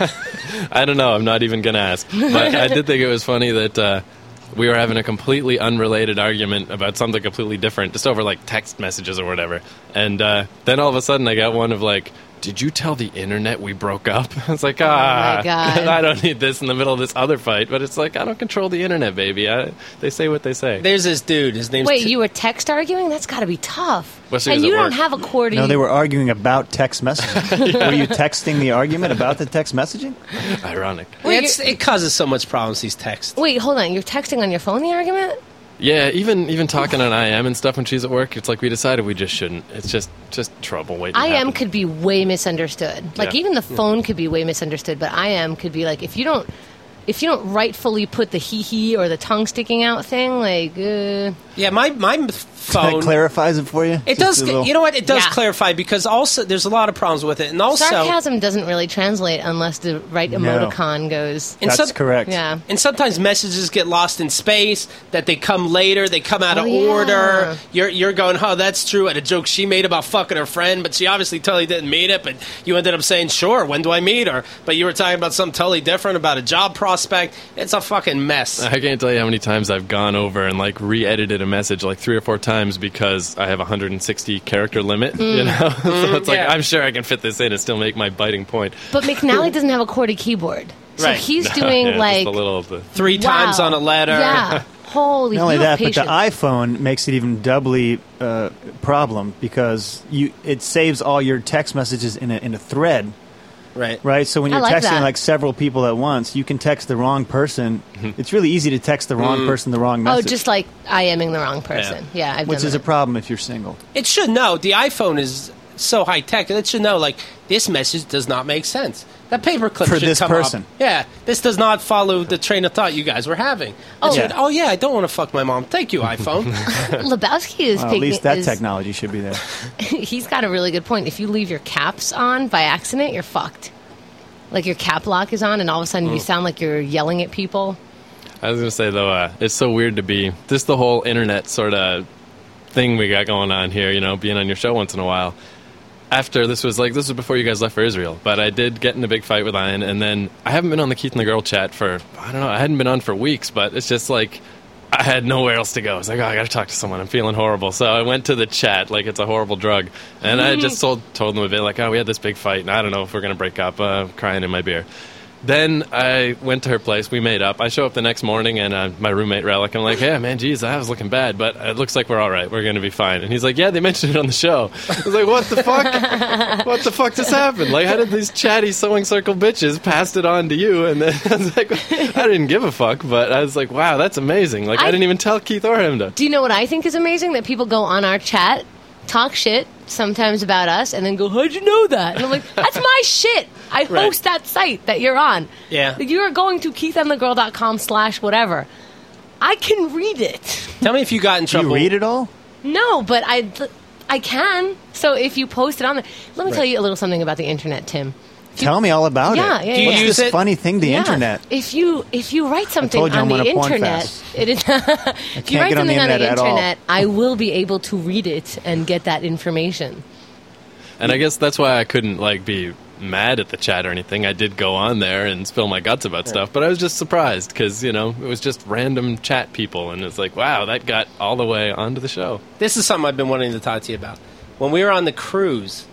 I don't know. I'm not even going to ask. But I did think it was funny that uh, we were having a completely unrelated argument about something completely different, just over like text messages or whatever. And uh, then all of a sudden I got one of like, did you tell the internet we broke up? I was like, ah, my God. I don't need this in the middle of this other fight. But it's like, I don't control the internet, baby. I, they say what they say. There's this dude. His name's... Wait, T- you were text arguing? That's got to be tough. Well, she and was you at don't work. have a QWERTY. No, they were arguing about text messaging. Were you texting the argument about the text messaging? Ironic. Wait, it's, it causes so much problems, these texts. Wait, hold on. You're texting on your phone, the argument? Yeah, even even talking on I M and stuff when she's at work, it's like we decided we just shouldn't. It's just just trouble waiting. to I M happen. could be way misunderstood. Like Yeah. even the phone could be way misunderstood, but I M could be like if you don't if you don't rightfully put the hee hee or the tongue sticking out thing, like uh, Yeah, my, my That phone... clarifies it for you? It Just does. a little- You know what? It does Yeah. clarify because also there's a lot of problems with it, and also sarcasm doesn't really translate unless the right No. emoticon goes. and That's some- correct. Yeah. And sometimes messages get lost in space. That they come later. They come out Oh, of yeah. order. You're you're going, oh, that's true. At a joke she made about fucking her friend, but she obviously totally didn't mean it. But you ended up saying, sure, when do I meet her? But you were talking about something totally different about a job prospect. It's a fucking mess. I can't tell you how many times I've gone over and like re-edited a message like three or four times because I have a one hundred sixty character limit. Mm. You know, so it's like yeah. I'm sure I can fit this in and still make my biting point. But McNally doesn't have a QWERTY keyboard. So Right. he's doing Yeah, like just a little of the. Three times wow. on a letter. Yeah. Holy Not only you have that, but the patience. iPhone makes it even doubly uh, problem because you it saves all your text messages in a in a thread, Right. right? So when I you're like texting that. like several people at once, you can text the wrong person. It's really easy to text the wrong person the wrong Oh, message, just like IMing the wrong person. Yeah, I've which done is a that. problem if you're single. It should know. The iPhone is so high tech. It should know, like, this message does not make sense. That paperclip For should this come person. up. Yeah, this does not follow the train of thought you guys were having. It Oh. should, Yeah. oh yeah, I don't want to fuck my mom. Thank you, iPhone. Lebowski is Well, at taking. least that is- technology should be there. He's got a really good point. If you leave your caps on by accident, you're fucked. Like your cap lock is on, and all of a sudden you sound like you're yelling at people. I was gonna say though, uh, it's so weird to be just the whole internet sort of thing we got going on here. You know, being on your show once in a while. After this was like this was before you guys left for Israel, but I did get in a big fight with Ian, and then I haven't been on the Keith and the Girl chat for I don't know. I hadn't been on for weeks, but it's just like I had nowhere else to go. I was like, oh, I got to talk to someone. I'm feeling horrible. So I went to the chat like it's a horrible drug. And I just told, told them a bit like, oh, we had this big fight, and I don't know if we're going to break up. Uh, crying in my beer. Then I went to her place. We made up. I show up the next morning, and uh, my roommate, Relic, I'm like, yeah, man, geez, I was looking bad, but it looks like we're all right. We're going to be fine. And he's like, yeah, they mentioned it on the show. I was like, what the fuck? What the fuck just happened? Like, how did these chatty sewing circle bitches pass it on to you? And then I was like, I didn't give a fuck, but I was like, wow, that's amazing. Like, I, I didn't even tell Keith or him to. Do you know what I think is amazing? That people go on our chat, talk shit sometimes about us, and then go, how'd you know that? And I'm like, that's my shit. I host right. that site that you're on. Yeah. You're going to keithandthegirl.com slash whatever. I can read it. Tell me if you got in trouble. You read it all? No, but I, I can. So if you post it on there. Let me right. tell you a little something about the internet, Tim. Tell me all about yeah, it. Yeah, Do you What's use this it? funny thing, the yeah. internet? If you if you write something you on I'm the on a porn internet, fast. it is if you write get on something the on the internet at all. internet, I will be able to read it and get that information. And I guess that's why I couldn't, like, be mad at the chat or anything. I did go on there and spill my guts about stuff, but I was just surprised because, you know, it was just random chat people, and it's like, wow, that got all the way onto the show. This is something I've been wanting to talk to you about. When we were on the cruise,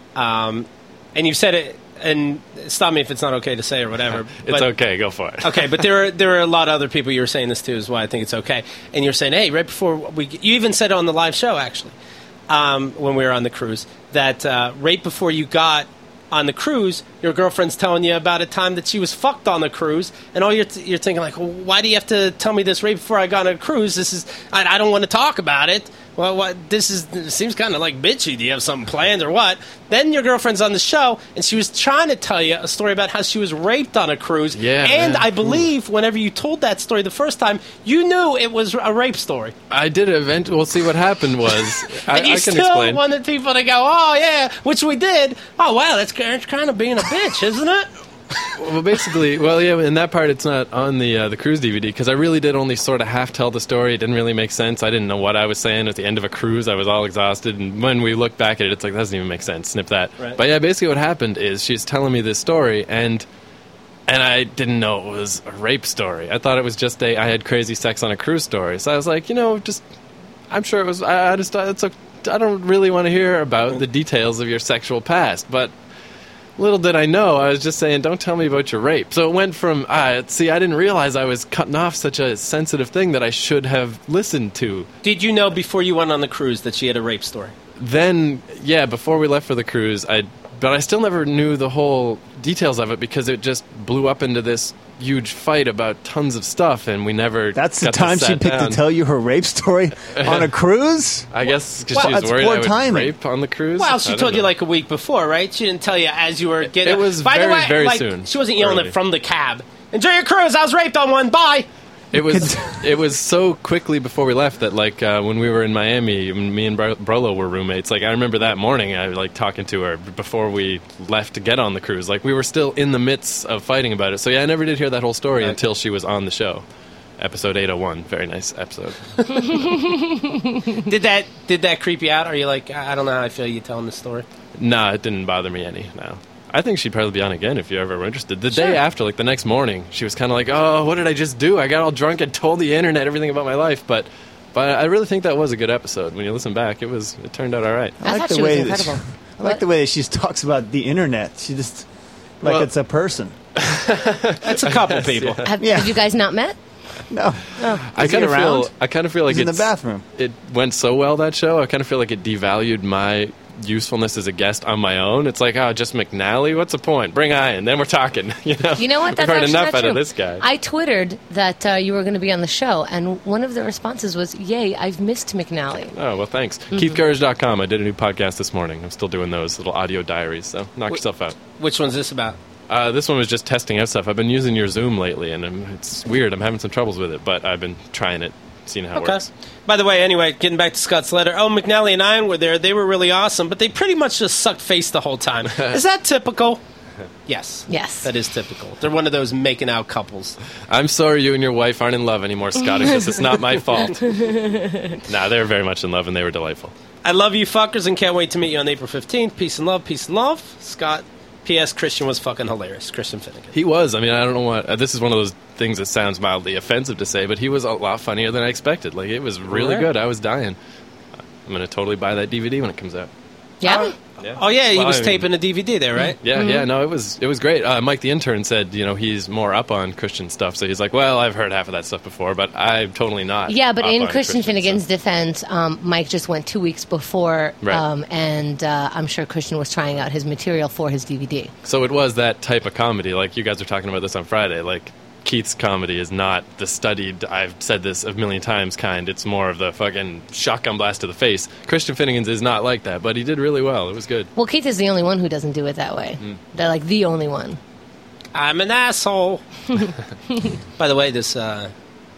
um, and you said it, and stop me if it's not okay to say or whatever. It's but, okay, go for it. Okay, but there are there are a lot of other people you were saying this to, is why I think it's okay. And you're saying, hey, right before we, you even said it on the live show, actually, um, when we were on the cruise, that uh, right before you got on the cruise, your girlfriend's telling you about a time that she was fucked on the cruise, and all you're t- you're thinking like, well, why do you have to tell me this right before I got on a cruise? This is I, I don't want to talk about it. Well, what this is it seems kind of like bitchy. Do you have something planned or what? Then your girlfriend's on the show, and she was trying to tell you a story about how she was raped on a cruise. Yeah, and man. I believe whenever you told that story the first time, you knew it was a rape story. I did eventually. Well, see, what happened was, I, and you I can still explain. wanted people to go, oh yeah, which we did. Oh wow, that's, that's kind of being a bitch, isn't it? Well, basically, well, yeah, in that part, it's not on the uh, the cruise D V D, because I really did only sort of half tell the story. It didn't really make sense. I didn't know what I was saying. At the end of a cruise, I was all exhausted, and when we look back at it, it's like, that doesn't even make sense. Snip that. Right. But yeah, basically what happened is she's telling me this story, and and I didn't know it was a rape story. I thought it was just a I had crazy sex on a cruise story. So I was like, you know, just, I'm sure it was, I, I just, it's a, I don't really want to hear about the details of your sexual past, but little did I know, I was just saying, don't tell me about your rape. So it went from, ah, see, I didn't realize I was cutting off such a sensitive thing that I should have listened to. Did you know before you went on the cruise that she had a rape story? Then, yeah, before we left for the cruise, I, but I still never knew the whole details of it because it just blew up into this huge fight about tons of stuff, and we never That's the got to time she sat picked down. to tell you her rape story on a cruise? I guess because Well, she was that's worried poor I would timing. rape on the cruise. Well, I she don't told you know. like a week before, right? She didn't tell you as you were getting. It was By very, the way, very like, soon. She wasn't yelling Early. it from the cab. Enjoy your cruise. I was raped on one. Bye. It was it was so quickly before we left that, like, uh, when we were in Miami, me and Bro- Brolo were roommates. Like, I remember that morning, I like talking to her before we left to get on the cruise. Like, we were still in the midst of fighting about it. So yeah, I never did hear that whole story Right. until she was on the show. Episode eight oh one, very nice episode. Did that did that creep you out? Are you like, I I don't know how I feel you telling this story? Nah, it didn't bother me any. No. I think she'd probably be on again if you ever were interested. The Sure. day after, like the next morning, she was kind of like, "Oh, what did I just do? I got all drunk and told the internet everything about my life." But, but I really think that was a good episode. When you listen back, it was it turned out all right. I, thought the she was way incredible. That she, I like the way that she talks about the internet. She just like Well- it's a person. That's a couple people. Have, Yeah. have you guys not met? No, I Is he kind of around? feel I kind of feel like He's in the it's- bathroom. It went so well, that show. I kind of feel like it devalued my usefulness as a guest on my own. It's like, oh, just McNally. What's the point? Bring Ian, then we're talking. You know, You know what? That's We've heard actually enough not out true. of this guy. I twittered that uh, you were going to be on the show, and one of the responses was, "Yay, I've missed McNally." Oh, well, thanks. Mm-hmm. Keith Courage dot com. I did a new podcast this morning. I'm still doing those little audio diaries, so knock Wh- yourself out. Which one's this about? Uh, this one was just testing out stuff. I've been using your Zoom lately, and um, it's weird. I'm having some troubles with it, but I've been trying it, seeing how it Okay. works. By the way, anyway, getting back to Scott's letter. Oh, McNally and Ian were there. They were really awesome, but they pretty much just sucked face the whole time. Is that typical? Yes. Yes. That is typical. They're one of those making out couples. I'm sorry you and your wife aren't in love anymore, Scott. It's just it's not my fault. Nah, they were very much in love, and they were delightful. I love you fuckers and can't wait to meet you on April fifteenth. Peace and love, peace and love. Scott, P S. Christian was fucking hilarious. Christian Finnegan. He was. I mean, I don't know what. Uh, this is one of those things that sounds mildly offensive to say, but he was a lot funnier than I expected. Like, it was really Yeah. good. I was dying. I'm going to totally buy that D V D when it comes out. Yeah. Yeah. Oh, yeah, he Well, was I mean- taping a D V D there, right? Yeah, Mm-hmm. yeah, no, it was it was great. Uh, Mike the intern said, you know, he's more up on Christian stuff, so he's like, well, I've heard half of that stuff before, but I'm totally not. Yeah, but up in on Christian Finnegan's stuff. defense, um, Mike just went two weeks before, Right. um, and uh, I'm sure Christian was trying out his material for his D V D. So it was that type of comedy, like you guys were talking about this on Friday. Like Keith's comedy is not the studied, I've said this a million times kind. It's more of the fucking shotgun blast to the face. Christian Finnegan's is not like that, but he did really well. It was good. Well, Keith is the only one who doesn't do it that way. Mm. They're like the only one. I'm an asshole. By the way, this uh,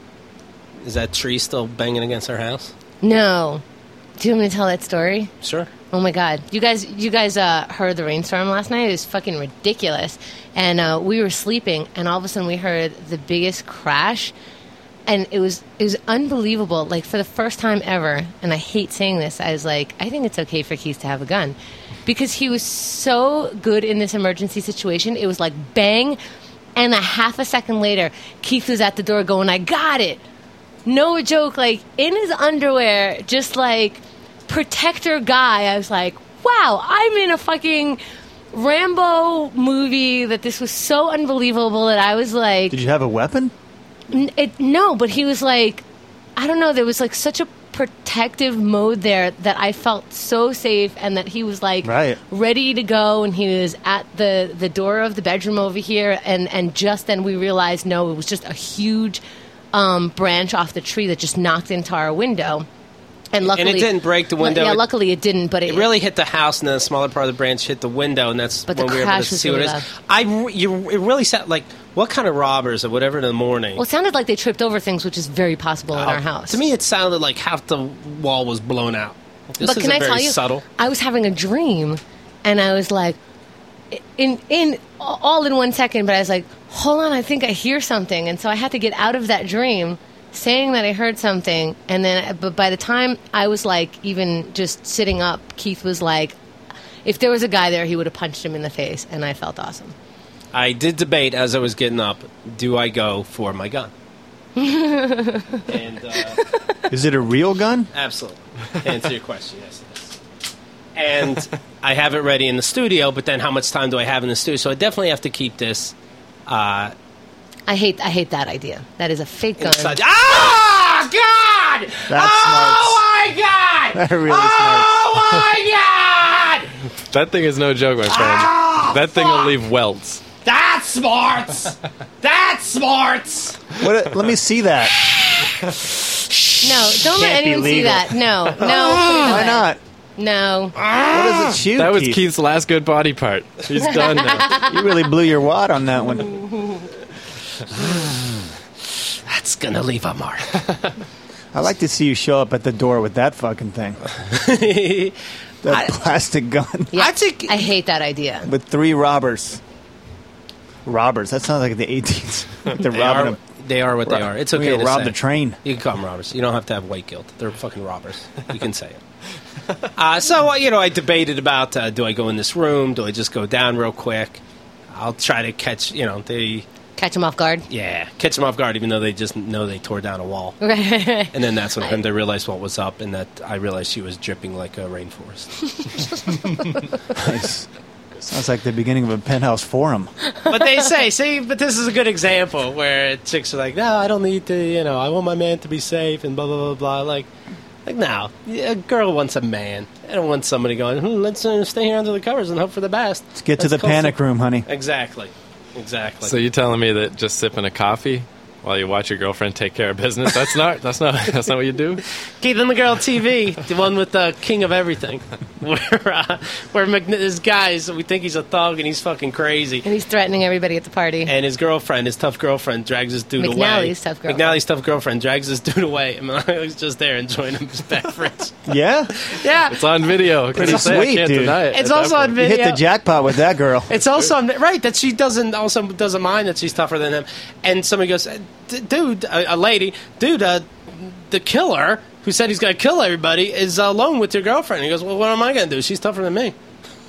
is that tree still banging against our house? No. Do you want me to tell that story? Sure. Oh my God! You guys, you guys uh, heard the rainstorm last night? It was fucking ridiculous. And uh, we were sleeping, and all of a sudden we heard the biggest crash, and it was it was unbelievable. Like for the first time ever, and I hate saying this, I was like, I think it's okay for Keith to have a gun, because he was so good in this emergency situation. It was like bang, and a half a second later, Keith was at the door going, "I got it." No joke, like in his underwear, just like. Protector guy. I was like, wow, I'm in a fucking Rambo movie that this was so unbelievable that I was like, Did you have a weapon? N- it, no, but he was like, I don't know, there was like such a protective mode there that I felt so safe, and that he was like Right. ready to go, and he was at the, the door of the bedroom over here, and, and just then we realized, no, it was just a huge um, branch off the tree that just knocked into our window. And luckily, And it didn't break the window. Yeah, It- luckily it didn't, but it, It really hit the house, and then a smaller part of the branch hit the window, and that's But the when we were able crash to was see what really it loud. is. I, re- you, it really sounded like, what kind of robbers or whatever in the morning? Well, it sounded like they tripped over things, which is very possible in Oh, our house. To me, it sounded like half the wall was blown out. This but is can I very tell you, subtle. I was having a dream, and I was like, in in all in one second. But I was like, hold on, I think I hear something, and so I had to get out of that dream, saying that I heard something, and then, but by the time I was like, even just sitting up, Keith was like, if there was a guy there, he would have punched him in the face, and I felt awesome. I did debate as I was getting up, do I go for my gun? and uh, Is it a real gun? absolutely. To answer your question, yes, it is. And I have it ready in the studio, but then how much time do I have in the studio? So I definitely have to keep this uh, I hate I hate that idea. That is a fake gun. inside. Oh, God! That's oh, my God! That really oh, my God! That thing is no joke, my friend. Ah, that thing will fuck. leave welts. That's smart! That's smart! What? Let me see that. No, don't let Can't be anyone see legal. that. No, no. put it Why away. not? No. What does it shoot? That was Keith? Keith's last good body part. He's done now. You really blew your wad on that one. That's gonna leave a mark. I like to see you show up at the door with that fucking thing. That I- plastic gun Yeah, I think- I hate that idea. with three robbers. Robbers. That sounds like the eighteens. They're They robbing are, them. they are what they are. It's We're okay gonna to rob say. the train. You can call them robbers. You don't have to have weight guilt. They're fucking robbers. You can say it. Uh, so, uh, you know, I debated about, uh, do I go in this room? Do I just go down real quick? I'll try to catch, you know, they, Catch him off guard. yeah, catch them off guard, even though they just know they tore down a wall. Right. And then that's when they realized what was up, and that I realized she was dripping like a rainforest. Nice. Sounds like the beginning of a penthouse forum. But they say, see, but this is a good example where chicks are like, no, I don't need to, you know, I want my man to be safe and blah, blah, blah, blah. Like, like no, a girl wants a man. I don't want somebody going, hmm, let's uh, stay here under the covers and hope for the best. Let's get to the panic room, honey. Exactly. Exactly. So you telling me that just sipping a coffee while you watch your girlfriend take care of business, that's not that's not that's not what you do? Keith and the Girl T V, the one with the king of everything, where uh, where Mc- this guys, we think he's a thug and he's fucking crazy, And he's threatening everybody at the party. and his girlfriend, his tough girlfriend, drags his dude away. McNally's tough girlfriend. McNally's tough girlfriend drags his dude away, and He's just there enjoying his beverage. Yeah? Yeah, It's on video. Pretty Can I say I sweet, can't dude. deny it it's at that also on point. You video. hit the jackpot with that girl. It's also on- right that she doesn't also doesn't mind that she's tougher than him, and somebody goes, "D- "Dude, a, a lady, dude, uh, the killer who said he's gonna kill everybody is alone with your girlfriend." He goes, "Well, what am I gonna do? She's tougher than me."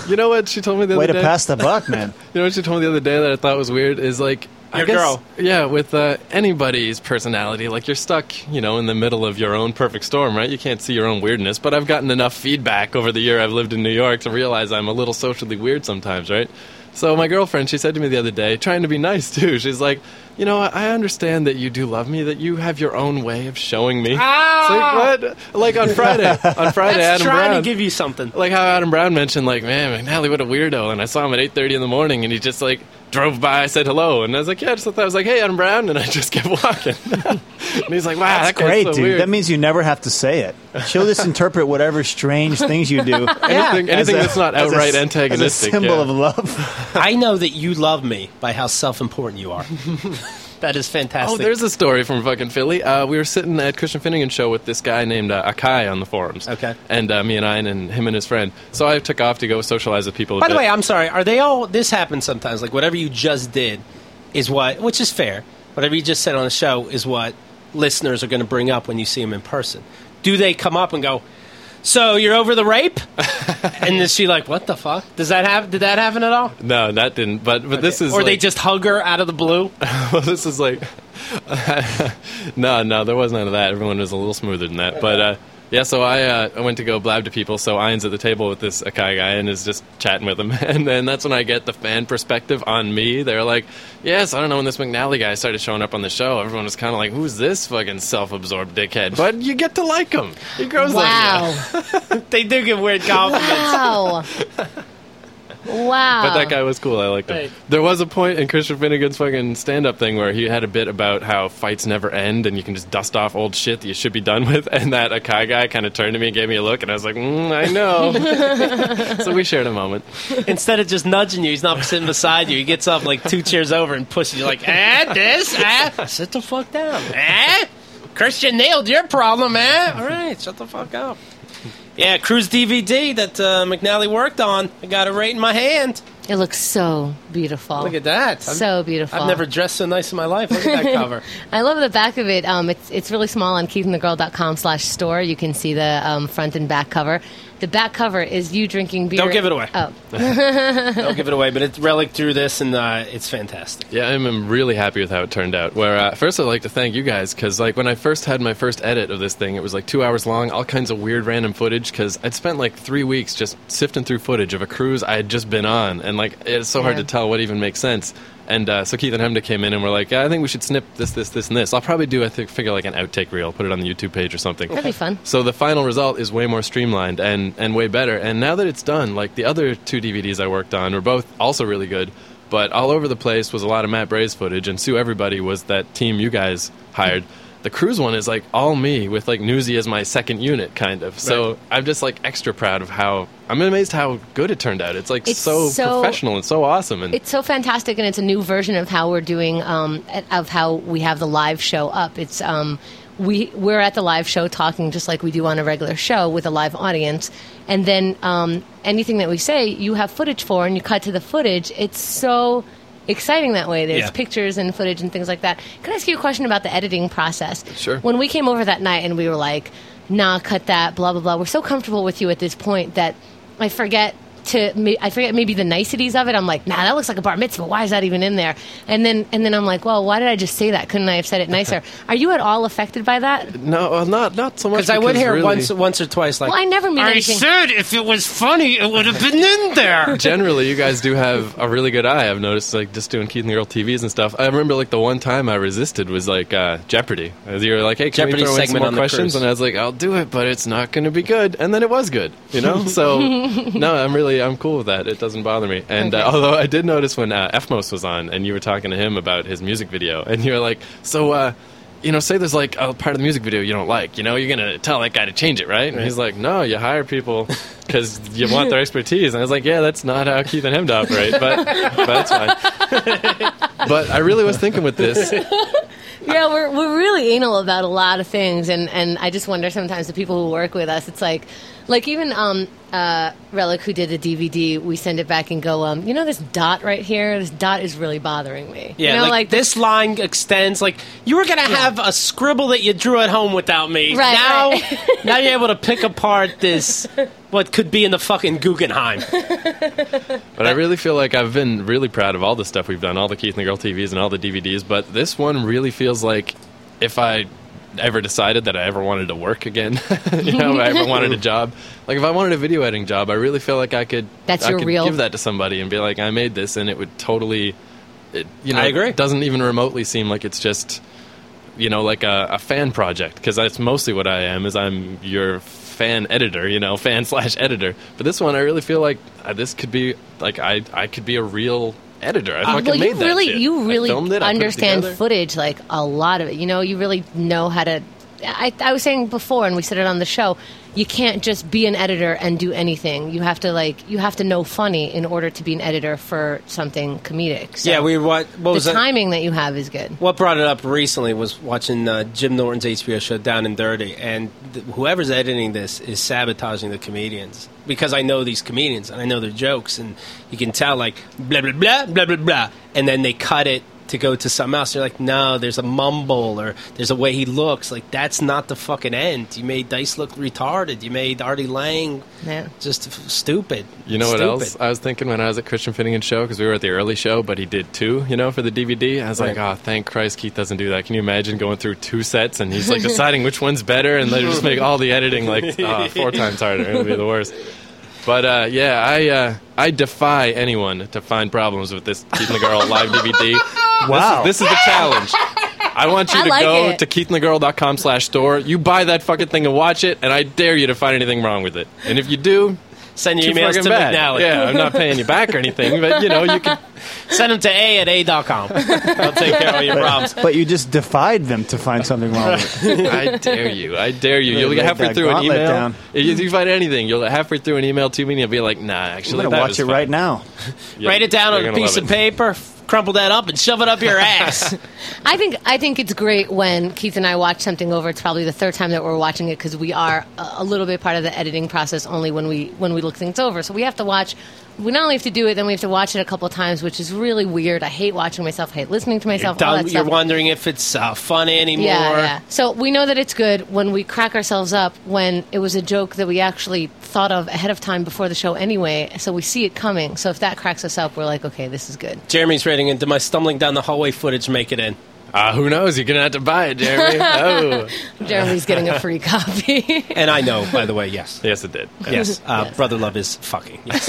You know what she told me the Way other to day? pass the buck, man. You know what she told me the other day that I thought was weird is like, I Your guess, girl. yeah, with uh, anybody's personality, like you're stuck, you know, in the middle of your own perfect storm, right? You can't see your own weirdness. But I've gotten enough feedback over the year I've lived in New York to realize I'm a little socially weird sometimes, right? So my girlfriend, she said to me the other day, trying to be nice too, she's like, you know, I understand that you do love me, that you have your own way of showing me. Ah! It's like, what? Like on Friday, on Friday, That's Adam trying Brown. to give you something. Like how Adam Brown mentioned, like, man, McNally, what a weirdo. And I saw him at eight thirty in the morning, and he just, like, drove by, I said hello. And I was like, yeah, I just thought, I was like, hey, Adam Brown. And I just kept walking. And he's like, wow, That's that guy's great, so dude. weird. That means you never have to say it. She'll just interpret whatever strange things you do. anything as anything a- that's not as a- outright as a antagonistic. symbol yeah. of love. I know that you love me by how self-important you are. That is fantastic. Oh, there's a story from fucking Philly. Uh, we were sitting at Christian Finnegan's show with this guy named uh, Akai on the forums. Okay. And uh, me and I and him and his friend. So I took off to go socialize with people a By the bit. way, I'm sorry. Are they all? This happens sometimes. Like whatever you just did is what, which is fair. Whatever you just said on the show is what listeners are going to bring up when you see them in person. Do they come up and go, "So you're over the rape?" And is she like, "What the fuck? Does that have? Did that happen at all?" No, that didn't. But but this is or like, they just hug her out of the blue. well, this is like, no, no, there was none of that. Everyone was a little smoother than that. But uh, yeah, so I uh, I went to go blab to people. So Ian's at the table with this Akai guy and is just chatting with him. And then that's when I get the fan perspective on me. They're like, yes, I don't know, when this McNally guy started showing up on the show, everyone was kind of like, who's this fucking self-absorbed dickhead? But you get to like him. He grows Wow. like you. They do give weird compliments. Wow. Wow. But that guy was cool. I liked him. Right. There was a point in Christian Finnegan's fucking stand-up thing where he had a bit about how fights never end and you can just dust off old shit that you should be done with. And that Akai guy kind of turned to me and gave me a look, and I was like, mm, I know. So we shared a moment. Instead of just nudging you, he's not sitting beside you. He gets up like two chairs over and pushes you like, eh, this, eh, sit the fuck down. Eh? Christian nailed your problem, eh? All right, shut the fuck up. Yeah, Cruise D V D that uh, McNally worked on. I got it right in my hand. It looks so beautiful. Look at that. I'm- So beautiful. I've never dressed so nice in my life. Look at that cover. I love the back of it. Um, it's it's really small on keith and the girl dot com slash store. You can see the um, front and back cover. The back cover is you drinking beer. Don't give it away. Oh, Don't give it away, but it's relic through this, and uh, it's fantastic. Yeah, I'm, I'm really happy with how it turned out. Where uh, first, I'd like to thank you guys because, like, when I first had my first edit of this thing, it was like two hours long, all kinds of weird, random footage. Because I'd spent like three weeks just sifting through footage of a cruise I had just been on, and like it's so hard Yeah. to tell what even makes sense. And uh, so Keith and Hemda came in and were like, I think we should snip this, this, this, and this. I'll probably do, I think, figure like an outtake reel, put it on the YouTube page or something. that'd be fun. So the final result is way more streamlined and, and way better. And now that it's done, like the other two D V Ds I worked on were both also really good, but all over the place was a lot of Matt Bray's footage, and Sue Everybody was that team you guys hired. The cruise one is like all me with like Newsy as my second unit, kind of. So Right. I'm just like extra proud of how I'm amazed how good it turned out. It's like It's so, so- professional and so awesome. And It's so fantastic, and it's a new version of how we're doing, um, of how we have the live show up. It's um, we we're at the live show talking just like we do on a regular show with a live audience, and then um, anything that we say, you have footage for, and you cut to the footage. It's so exciting that way. There's Yeah. pictures and footage and things like that. Can I ask you a question about the editing process? Sure. When we came over that night and we were like, nah, cut that, blah, blah, blah. We're so comfortable with you at this point that I forget to, ma- I forget maybe the niceties of it. I'm like, nah, that looks like a bar mitzvah. Why is that even in there? And then, and then I'm like, well, why did I just say that? Couldn't I have said it nicer? Are you at all affected by that? no, well, not not so much. Because I would hear really- once once or twice like, Well, I never mean I anything. said if it was funny, it would have been in there. Generally, you guys do have a really good eye. I've noticed, like, just doing Keith and the Girl T Vs and stuff. I remember, like, the one time I resisted was, like, uh, Jeopardy. As you were like, hey, can Jeopardy we throw in some segment more on the questions? cruise. And I was like, I'll do it, but it's not going to be good. And then it was good, you know? So, no, I'm really, I'm cool with that. It doesn't bother me. And uh, Okay. although I did notice when uh, F M O S was on and you were talking to him about his music video, and you were like, so, uh, you know, say there's like a part of the music video you don't like, you know, you're going to tell that guy to change it, right? And he's like, no, you hire people because you want their expertise. And I was like, yeah, that's not how Keith and him to operate, but, but that's fine. But I really was thinking with this, Yeah, we're we're really anal about a lot of things, and, and I just wonder sometimes the people who work with us, it's like, like even um, uh, Relic, who did the D V D, we send it back and go, um, you know this dot right here? This dot is really bothering me. Yeah, you know, like, like this line extends. Like, you were going to have a scribble that you drew at home without me. Right, now, right. now you're able to pick apart this, what could be in the fucking Guggenheim. But I really feel like I've been really proud of all the stuff we've done, all the Keith and the Girl T Vs and all the D V Ds, but this one really feels like if I ever decided that I ever wanted to work again, you know, if I ever wanted a job, like if I wanted a video editing job, I really feel like I could, That's I your could real- give that to somebody and be like, I made this, and it would totally, it, you know, I agree. it doesn't even remotely seem like it's just, you know, like a, a fan project, because that's mostly what I am, is I'm your fan editor, you know, fan slash editor. But this one, I really feel like uh, this could be, like, I I could be a real editor. I fucking well, made you that really, shit. you I really filmed it, I put it understand together. footage, like a lot of it. You know, you really know how to. I, I was saying before, and we said it on the show. You can't just be an editor and do anything. You have to like, you have to know funny in order to be an editor for something comedic. So Yeah, we what what the was that? timing that you have is good. What brought it up recently was watching uh, Jim Norton's H B O show Down and Dirty, and th- whoever's editing this is sabotaging the comedians, because I know these comedians and I know their jokes, and you can tell like blah blah blah blah blah blah, and then they cut it to go to something else. You're like, no, there's a mumble, or there's a way he looks. Like, that's not the fucking end. You made Dice look retarded. You made Artie Lang Yeah. just f- stupid. You know what Stupid. else I was thinking when I was at Christian Finnegan's show, because we were at the early show, but he did two, you know, for the D V D. I was like, Right. oh, thank Christ Keith doesn't do that. Can you imagine going through two sets and he's like deciding which one's better, and they just make all the editing like uh, four times harder. It'll be the worst. But uh, yeah, I uh, I defy anyone to find problems with this Keith and the Girl live D V D. Wow. This is, this is the challenge. I want you I to like go it. to keithandthegirl.com slash store. You buy that fucking thing and watch it, and I dare you to find anything wrong with it. And if you do, Send your too emails fucking to bad. McNally. Yeah, I'm not paying you back or anything, but you know, you can. Send them to a at a dot com. I'll take care of all your problems. But you just defied them to find something wrong with it. I dare you. I dare you. Really You'll get laid halfway that through an gauntlet email. down. If you find anything, you'll get halfway through an email to me, and you'll be like, "Nah, I'm actually, going that to watch was it fine." right now. Yeah, Write it down they're on a gonna piece love of it. paper, f- crumple that up, and shove it up your ass. I think I think it's great when Keith and I watch something over. It's probably the third time that we're watching it, because we are a, a little bit part of the editing process only when we when we look things over. So we have to watch. We not only have to do it, then we have to watch it a couple of times, which is really weird. I hate watching myself. I hate listening to You're, myself. all done, that you're stuff. wondering if it's uh, funny anymore. Yeah, yeah. So we know that it's good when we crack ourselves up when it was a joke that we actually thought of ahead of time before the show anyway. So we see it coming. So if that cracks us up, we're like, okay, this is good. Jeremy's rating into my stumbling down the hallway footage make it in. Uh, who knows? You're gonna have to buy it, Jeremy. Oh, Jeremy's getting a free copy. And I know, by the way, yes. yes, it did. Yes, uh, Yes. Brother Love is fucking. Yes.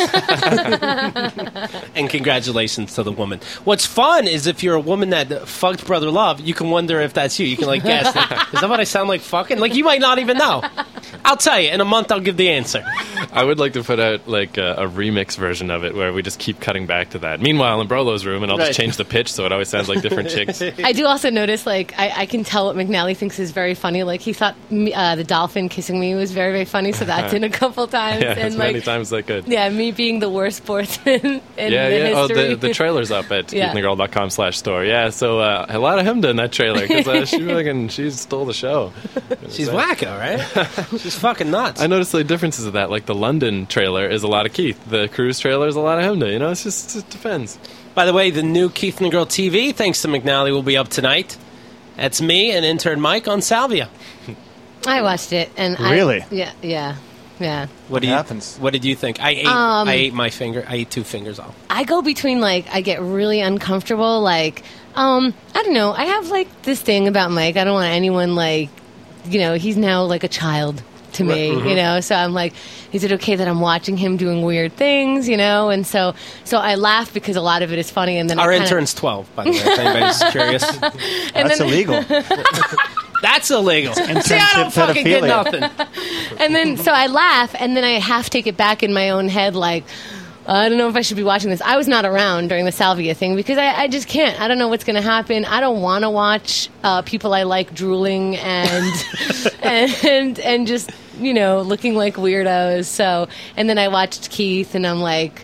And congratulations to the woman. What's fun is if you're a woman that fucked Brother Love, you can wonder if that's you. You can like guess. Like, is that what I sound like fucking? Like, you might not even know. I'll tell you. In a month, I'll give the answer. I would like to put out like a, a remix version of it where we just keep cutting back to that. Meanwhile, in Brolo's room, and I'll Right. just change the pitch so it always sounds like different chicks. I do also notice, like, I, I can tell what McNally thinks is very funny. Like, he thought me, uh, the dolphin kissing me was very, very funny, so that's in a couple times. Yeah, and as like, many times as I could. yeah, me being the worst sportsman in Yeah, the yeah. Oh, history. the, the trailer's up at Yeah. keithandthegirl.com slash store. Yeah, so uh, a lot of him in that trailer because uh, she fucking she stole the show. She's wacko, right? She's fucking nuts. I noticed the differences of that. Like the London trailer is a lot of Keith. The cruise trailer is a lot of Hemda. You know, it's just it depends. By the way, the new Keith and the Girl T V, thanks to McNally, will be up tonight. That's me and intern Mike on Salvia. I watched it, and I- Really? yeah, yeah, yeah. What do you, happens? What did you think? I ate. Um, I ate my finger. I ate two fingers off. I go between like I get really uncomfortable. Like, um, I don't know. I have like this thing about Mike. I don't want anyone like, you know, he's now like a child to me, Mm-hmm. you know. So I'm like, is it okay that I'm watching him doing weird things, you know? And so, so I laugh because a lot of it is funny. And then Our I kinda, intern's twelve, by the way. If anybody's curious, That's then- illegal. that's illegal. See, I don't Internship fucking get pedophilia. nothing. and then so I laugh, and then I half take it back in my own head, like, I don't know if I should be watching this. I was not around during the Salvia thing because I, I just can't. I don't know what's going to happen. I don't want to watch uh, people I like drooling and and and just, you know, looking like weirdos. So, and then I watched Keith, and I'm like,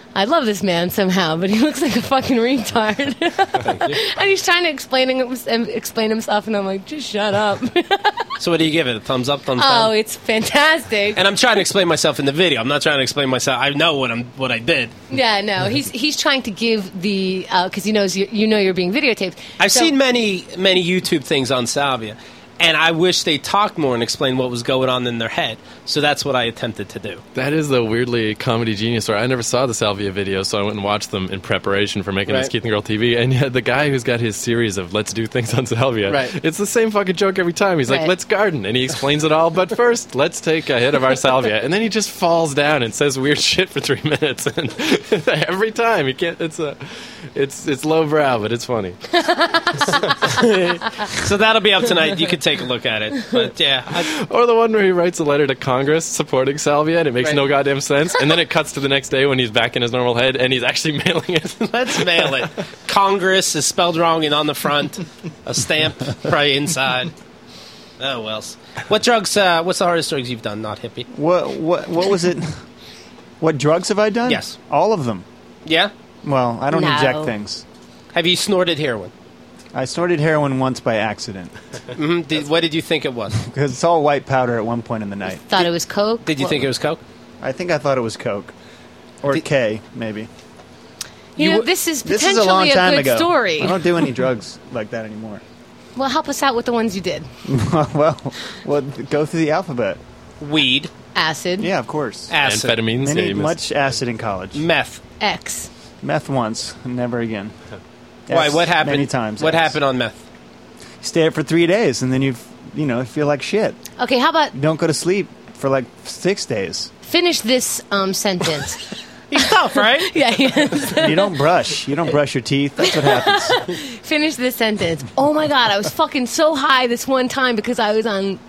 I love this man somehow, but he looks like a fucking retard. And he's trying to explain, him, explain himself, and I'm like, just shut up. So what do you give it? A thumbs up, thumbs Oh, down? it's fantastic. And I'm trying to explain myself in the video. I'm not trying to explain myself. I know what I'm, what I did. Yeah, no, he's he's trying to give the because he knows you, you know you're being videotaped. I've So- seen many, many YouTube things on Salvia, and I wish they talked more and explained what was going on in their head. So that's what I attempted to do. That is the weirdly Comedy Genius story. I never saw the Salvia video, so I went and watched them in preparation for making Right. this Keith and Girl T V. And yeah, the guy who's got his series of Let's Do Things on Salvia, Right. it's the same fucking joke every time. He's like, Right. let's garden. And he explains it all. But first, let's take a hit of our Salvia. And then he just falls down and says weird shit for three minutes. And every time. He can't, it's a, it's, it's lowbrow, but it's funny. So that'll be up tonight. You could take a look at it. But yeah, I, Or the one where he writes a letter to Congress supporting Salvia, and it makes Right. no goddamn sense. And then it cuts to the next day when he's back in his normal head, and he's actually mailing it. let's mail it. Congress is spelled wrong and on the front. A stamp probably inside. Oh, well. What drugs, uh, what's the hardest drugs you've done, not hippie? What what what was it? What drugs have I done? Yes. All of them. Yeah? Well, I don't No. inject things. Have you snorted heroin? I snorted heroin once by accident Mm-hmm. Did, what did you think it was? because it's all white powder at one point in the night. Thought it was Coke. Did you think it was Coke? I think I thought it was Coke or Did- K, maybe. You, You know, w- this is This potentially is a long time good ago. story. I don't do any drugs like that anymore. Well, help us out with the ones you did. well, well, go through the alphabet. Weed, Acid, Yeah, of course. acid, Amphetamines. Many, yeah, you missed- much acid in college. meth. X. Meth once, never again. Why? Yes, What happened? Many times. What yes. happened on meth? Stay up for three days, and then you, you know, feel like shit. Okay, how about You don't go to sleep for like six days. finish this um, sentence? He's tough, right? Yeah, yes. You don't brush. You don't brush your teeth. That's what happens. Finish this sentence. Oh my god, I was fucking so high this one time because I was on.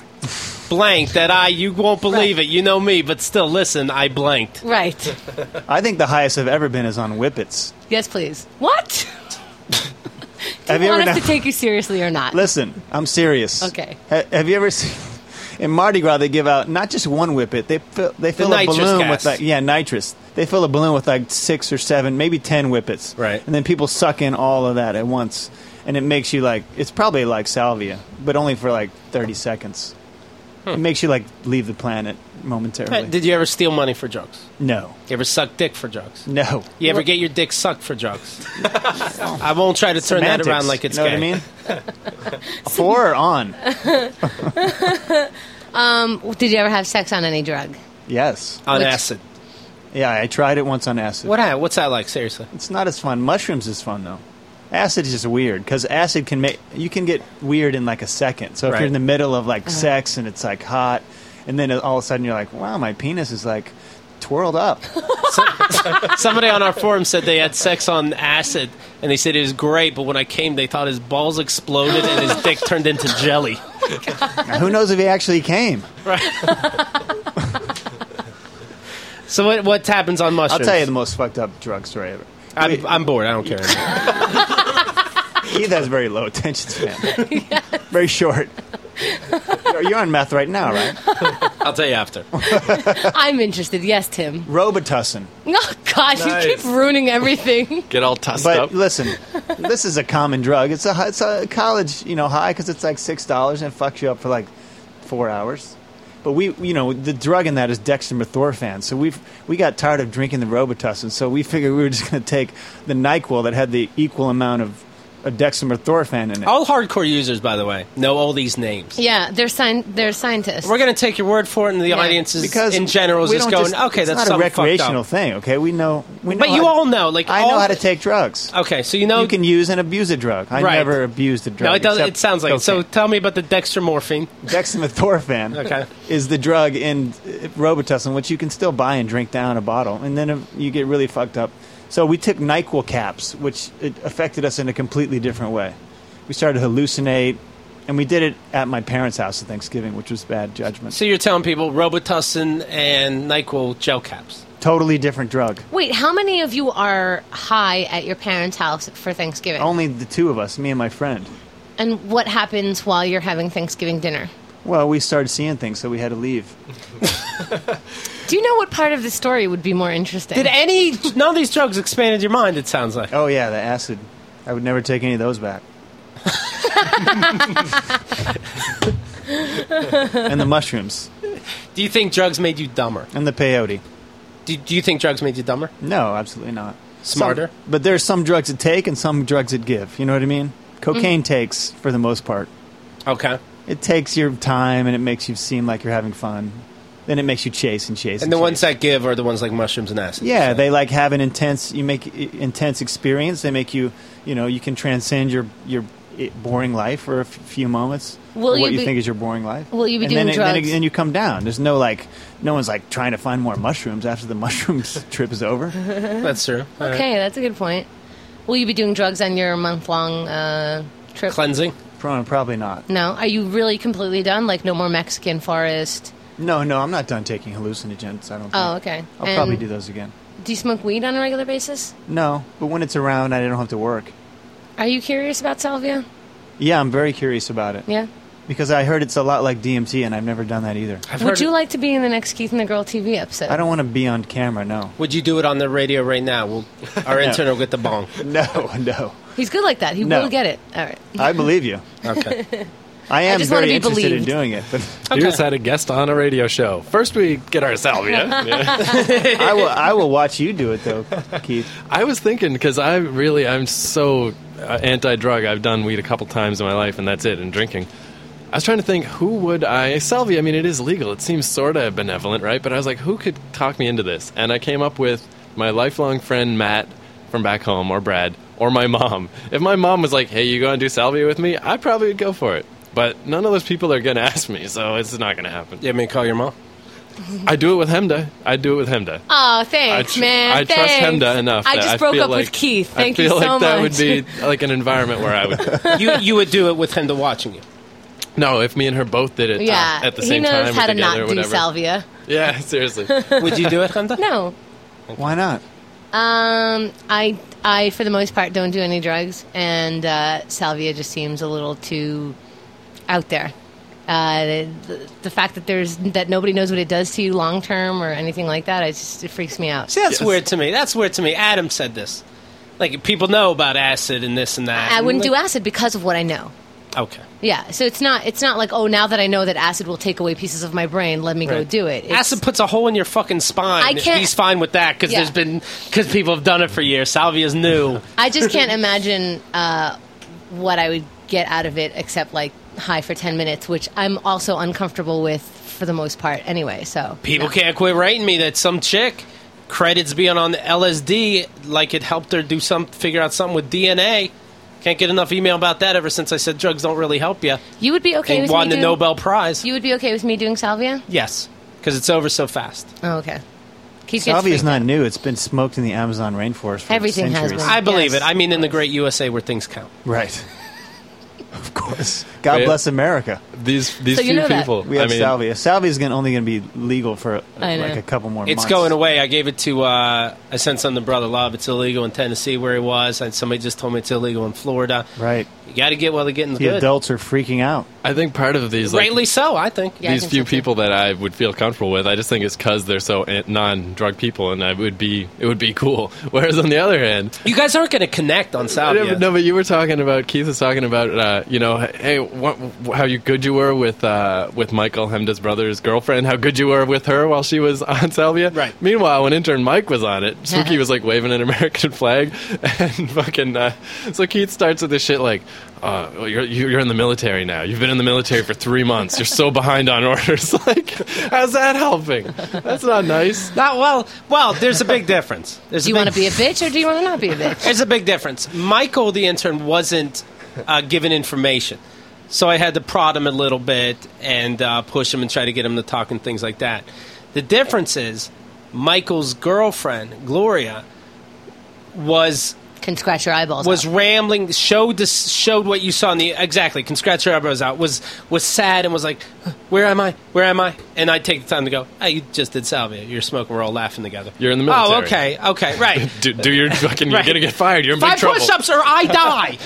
Blank that I. You won't believe it. You know me, but still, listen. I blanked. Right. I think the highest I've ever been is on Whippets. Yes, please. What? Do Have you you want ever us kn- to take you seriously or not? Listen, I'm serious. Okay. Ha- have you ever seen in Mardi Gras? They give out not just one whippet. They fill, they fill a nitrous balloon gas. with like yeah nitrous. They fill a balloon with like six or seven, maybe ten whippets. Right. And then people suck in all of that at once, and it makes you like it's probably like salvia, but only for like thirty seconds. It makes you like leave the planet momentarily. Hey, Did you ever steal money for drugs? no, You ever suck dick for drugs? no. You ever get your dick sucked for drugs? I won't try to turn Semantics, that around like it's you know gay. what I mean? For or on? Did you ever have sex on any drug? Yes. On Which- acid. Yeah, I tried it once on acid. What? ha- What's that like? Seriously. It's not as fun. Mushrooms is fun though. Acid is just weird because acid can make you can get weird in like a second. So if Right. you're in the middle of like Uh-huh. sex and it's like hot, and then all of a sudden you're like, wow, my penis is like twirled up. Somebody on our forum said they had sex on acid, and they said it was great. But when I came, they thought his balls exploded and his dick turned into jelly. Now, who knows if he actually came? So what? What happens on I'll mushrooms? tell you the most fucked up drug story ever. I'm, I'm bored. I don't care. Keith has very low attention span. Very short. You're- You're on meth right now, right? I'll tell you after. I'm interested. Yes, Tim. Robitussin. Oh God, you Nice. keep ruining everything. Get all tussed But up. listen, this is a common drug. It's a hi- it's a college, you know, high because it's like six dollars and it fucks you up for like four hours. But we, you know, the drug in that is dextromethorphan. So we we got tired of drinking the Robitussin, so we figured we were just going to take the NyQuil that had the equal amount of, of dextromethorphan in it. All hardcore users, by the way, know all these names. Yeah, they're sci- they're scientists. We're going to take your word for it, and the Yeah. audience is, because in general, is we just don't going, okay, it's that's not a something fucked recreational up. thing. Okay, we know. We know But you how- all know, like I all, know how to take drugs. Okay, so you know You can use and abuse a drug. I Right. never abused a drug. No, it does. except It sounds like it. So cocaine. tell me about the dextromorphine. Dextromethorphan Okay. is the drug in uh, Robitussin, which you can still buy and drink down a bottle, and then uh, you get really fucked up. So we took NyQuil caps, which it affected us in a completely different way. We started to hallucinate, and we did it at my parents' house at Thanksgiving, which was bad judgment. So you're telling people Robitussin and NyQuil gel caps. Totally different drug. Wait, how many of you are high at your parents' house for Thanksgiving? Only the two of us, me and my friend. And what happens while you're having Thanksgiving dinner? Well, we started seeing things, so we had to leave. Do you know what part of the story would be more interesting? Did any none of these drugs expanded your mind? It sounds like. Oh yeah, the acid. I would never take any of those back. And the mushrooms Do you think drugs made you dumber? and the peyote. Do, do you think drugs made you dumber? No, absolutely not. Smarter? Some, but there's some drugs that take and some drugs that give. You know what I mean? Cocaine takes for the most part. Okay. It takes your time and it makes you seem like you're having fun. Then it makes you chase and chase. And And, the chase. ones that give are the ones like mushrooms and acid. Yeah, they like have an intense. You make i- intense experience. They make you. You know, you can transcend your your i- boring life for a f- few moments. Will or you what you be- think is your boring life. will you be and doing then, it- Then, drugs? it- then you come down. There's no like. No one's like trying to find more mushrooms after the mushrooms trip is over. That's true. All right. Okay, that's a good point. Will you be doing drugs on your month-long uh, trip? Cleansing. Pro- Probably not. No. Are you really completely done? Like no more Mexican forest? No, no, I'm not done taking hallucinogens. I don't. Think. Oh, okay. I'll And probably do those again. Do you smoke weed on a regular basis? No, but when it's around, I don't have to work. Are you curious about salvia? Yeah, I'm very curious about it Yeah. because I heard it's a lot like D M T, and I've never done that either. I've Would heard you it- like to be in the next Keith and the Girl T V episode? I don't want to be on camera. No, Would you do it on the radio right now? We'll, our intern will get the bong. no, no. He's good like that. He No. will get it. All right. I believe you. Okay. I am just wanna very be interested in believed. doing it, but You just had a guest on a radio show. First, we get our salvia. Yeah. I will. I will watch you do it though, Keith. I was thinking because I really I'm so uh, anti-drug. I've done weed a couple times in my life, and that's it. And drinking. I was trying to think who would I salvia. I mean, it is legal. It seems sort of benevolent, right? But I was like, who could talk me into this? And I came up with my lifelong friend Matt from back home, or Brad, or my mom. If my mom was like, "Hey, you going to do salvia with me?" I probably would go for it. But none of those people are going to ask me, so it's not going to happen. You want me to call your mom? I do it with Hemda. I do it with Hemda. Oh, thanks, I tr- man. I trust thanks. Hemda enough. I that just I broke feel up like, with Keith. Thank I feel you so like that much. would be like an environment where I would. You you would do it with him to watching you. No, if me and her both did it Yeah, uh, at the he same knows time how or to together not or do whatever. salvia. Yeah, seriously. Would you do it, Henda? No, Why not? um, I I for the most part don't do any drugs, and uh, salvia just seems a little too out there. Uh, the, the fact that there's that nobody knows what it does to you long term or anything like that, it just it freaks me out. See, that's Yes. weird to me. That's weird to me. Adam said this. Like, people know about acid and this and that. I wouldn't And, do like, acid because of what I know. Okay. Yeah, so it's not it's not like, oh, now that I know that acid will take away pieces of my brain, let me go Right. do it. It's, Acid puts a hole in your fucking spine. I can't- He's fine with that because Yeah. there's been because people have done it for years. Salvia's new. I just can't imagine uh, what I would get out of it except like high for ten minutes, which I'm also uncomfortable with for the most part anyway. So People no. can't quit writing me that some chick credits being on L S D like it helped her do some figure out something with D N A. Can't get enough email about that ever since I said drugs don't really help you. You would be okay And with won me the doing, Nobel Prize. You would be okay with me doing salvia? Yes, because it's over so fast. Oh, okay. Keith gets Salvia is freaked not out. new. It's been smoked in the Amazon rainforest for Everything has centuries. been. I believe Yes. it. I mean, in the great U S A where things count. Right. Of course. God Wait. bless America. These these So you few know that. people. We have I mean, salvia. Salvia is gonna, only going to be legal for uh, I know. like a couple more It's months. going away. I gave it to, uh, I sent some to Brother Love. It's illegal in Tennessee where he was, and somebody just told me it's illegal in Florida. Right. You got to get while the getting's The good. adults are freaking out. I think part of these like Rightly so, I think. Yeah, I these think few so, too. people that I would feel comfortable with, I just think it's because they're so an- non-drug people, and I would be it would be cool. Whereas on the other hand, You guys aren't going to connect on no, salvia. but, no, but you were talking about Keith was talking about uh, you know, hey, what, how you good you were with uh, with Michael Hemda's brother's girlfriend, how good you were with her while she was on salvia. Right. Meanwhile, when intern Mike was on it, Spooky was like waving an American flag, and fucking uh, so Keith starts with this shit like. Uh, well, you're you're in the military now. You've been in the military for three months. You're so behind on orders. Like, how's that helping? That's not nice. Not well. Well, there's a big difference. There's Do you a want big, to be a bitch or do you want to not be a bitch? There's a big difference. Michael, the intern, wasn't uh, given information, so I had to prod him a little bit and uh, push him and try to get him to talk and things like that. The difference is Michael's girlfriend, Gloria, was Can scratch your eyeballs was out. rambling, showed this, showed what you saw in the exactly. Can scratch your eyebrows out. Was was sad and was like, "Where am I? Where am I?" And I'd take the time to go, "Hey, you just did salvia. You're smoking. We're all laughing together." You're in the military. Oh, okay, okay, right. do, do your fucking. You're Right. gonna get fired. You're in Five big trouble. push-ups or I die.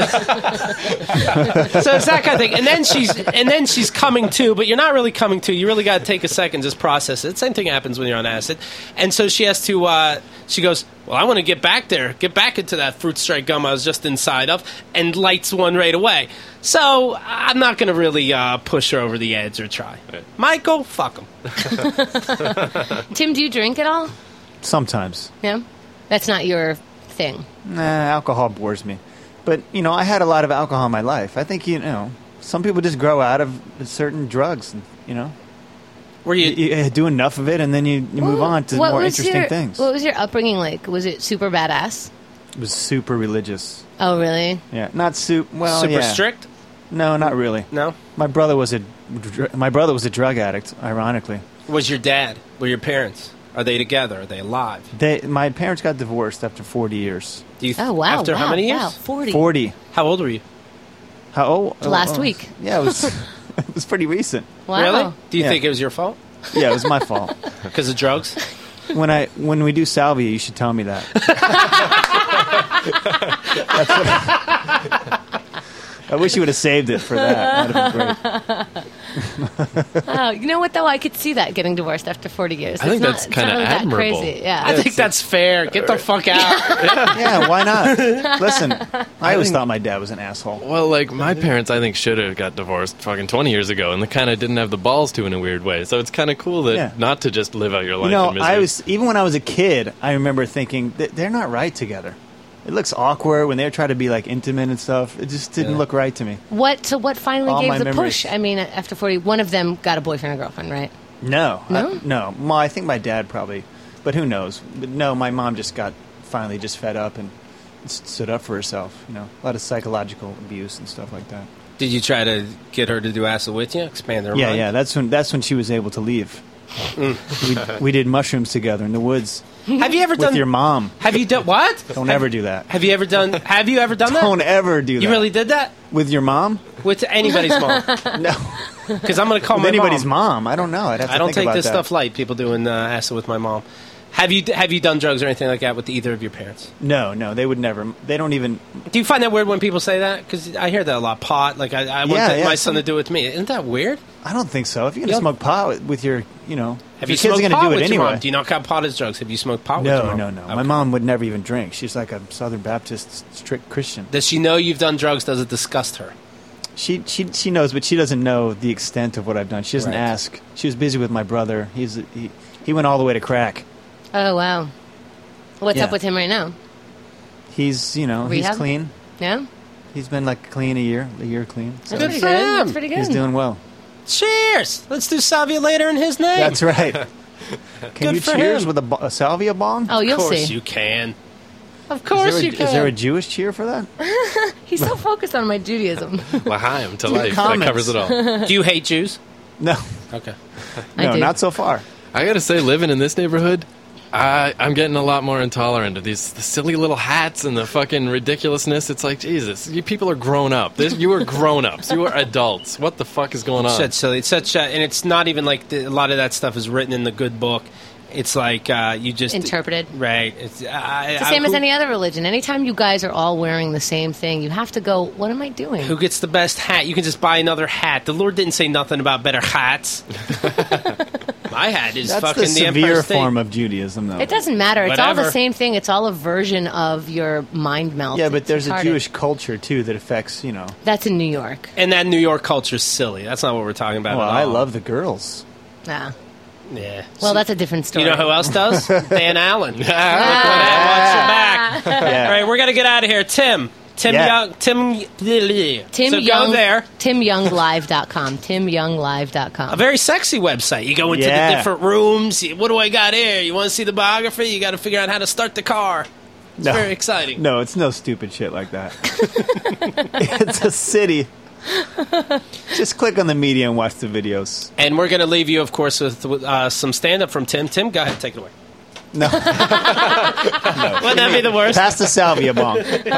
So it's that kind of thing. And then she's and then she's coming to, but you're not really coming to. You really got to take a second, just process it. Same thing happens when you're on acid. And so she has to. Uh, she goes, "Well, I want to get back there, get back into that fruit strike gum I was just inside of," and lights one right away. So I'm not going to really uh, push her over the edge or try. Right. Michael, fuck him. Tim, do you drink at all? Sometimes. Yeah, that's not your thing. Nah, alcohol bores me. But, you know, I had a lot of alcohol in my life. I think, you know, some people just grow out of certain drugs, and, you know. Were you? You, you do enough of it, and then you, you move What- on to what more was interesting your, things. What was your upbringing like? Was it super badass? It was super religious. Oh, really? Yeah, not super. Well, super yeah. strict? No, not really. No. My brother was a dr- my brother was a drug addict. Ironically, Was your dad? Were your parents? Are they together? Are they alive? they my parents got divorced after forty years. Do you th- Oh, wow. After wow, how many years? Wow, forty. Forty. How old were you? How old? Last oh, week. Yeah, it was. It was pretty recent. Wow. Really? Do you Yeah. think it was your fault? Yeah, it was my fault. Because of drugs? When I when we do salvia, you should tell me that. That's what I, I wish you would have saved it for that. That'd have been great. Oh, you know what though? I could see that getting divorced after forty years. I think It's not- that's it's kinda not really that admirable. Crazy. Yeah. I think that's fair. Get the fuck out. Yeah, why not? Listen, I always thought my dad was an asshole. Well, like my parents, I think should have got divorced fucking twenty years ago, and they kind of didn't have the balls to in a weird way. So it's kind of cool that Yeah. not to just live out your life You know, in misery. I was even when I was a kid, I remember thinking that they're not right together. It looks awkward when they try to be like intimate and stuff. It just didn't Yeah. look right to me. What? So what finally All gave my the memories. push? I mean, after forty, one of them got a boyfriend or girlfriend, right? No, No? I, no. Well, I think my dad probably, but who knows? But no, my mom just got finally just fed up and s- stood up for herself. You know, a lot of psychological abuse and stuff like that. Did you try to get her to do acid with you? Expand her yeah, mind? yeah. That's when that's when she was able to leave. we, we did mushrooms together in the woods Have you ever with done... your mom. Have you done... What? Don't have, ever do that. Have you ever done... Have you ever done that? Don't ever do that. You really did that? with your mom? With anybody's mom? No, Because I'm going to call with my anybody's mom. mom. I don't know. I'd have to I don't think take about this that. stuff light. People doing uh, acid with my mom. Have you have you done drugs or anything like that with either of your parents? No, no, they would never. They don't even. Do you find that weird when people say that? Because I hear that a lot. Pot, like I, I want Yeah, that- yeah, my some- son to do it with me. Isn't that weird? I don't think so. If you're You gonna don't- smoke pot with, with your, you know, Have if you your kids smoked are gonna pot do it with your anyway. mom? Do you not count pot as drugs? Have you smoked pot with your No, mom? no, no. Okay. My mom would never even drink. She's like a Southern Baptist strict Christian. Does she know you've done drugs? Does it disgust her? She she she knows, but she doesn't know the extent of what I've done. She doesn't Right. ask. She was busy with my brother. He's he, he went all the way to crack. Oh, wow. What's Yeah. up with him right now? He's you know Rehab? he's clean. Yeah? He's been like clean a year, a year clean. So That's Good pretty for good. him. That's pretty good. he's doing well. Cheers! Let's do salvia later in his name. That's right. Can Good you for cheers him. with a, bo- a salvia bong? Oh, Of you'll course see. you can. Of is course there, a, you can. is there a Jewish cheer for that? He's so focused on my Judaism. L'chaim to Two life. That comments. covers it all. Do you hate Jews? No, Okay. I no, do. not so far. I gotta say, living in this neighborhood, I, I'm getting a lot more intolerant of these the silly little hats and the fucking ridiculousness. It's like, Jesus, you people are grown up. This, you are grown ups. You are adults. What the fuck is going on? Such silly. It's such, a, and it's not even like the, a lot of that stuff is written in the good book. It's like uh, you just Interpreted. right. It's, I, It's the I- same as who- any other religion. Anytime you guys are all wearing the same thing, you have to go, what am I doing? Who gets the best hat? You can just buy another hat. The Lord didn't say nothing about better hats. My hat is That's fucking the the, Empire severe State. form of Judaism, though. It doesn't matter. It's all Whatever. the same thing. It's all a version of your mind melt. Yeah, but It's there's a retarded. Jewish culture too that affects, you know. That's in New York. And that New York culture is silly. That's not what we're talking about. Well, at I all. love the girls. Yeah. Yeah. Well, that's a different story. You know who else does? Dan Allen. Look at Ah. that. Watch your back. Yeah. All right, we're gonna get out of here. Tim. Tim Yeah. Young. Tim. Tim so Young, go there. tim young live dot com. tim young live dot com. A very sexy website. You go into Yeah. the different rooms. You- What do I got here? You want to see the biography? You got to figure out how to start the car. It's No. very exciting. No, it's no stupid shit like that. It's a city. Just click on the media and watch the videos. And we're going to leave you, of course, with, with uh, some stand-up from Tim. Tim, go ahead. Take it away. No. Wouldn't that be the worst? Pass the salvia bomb.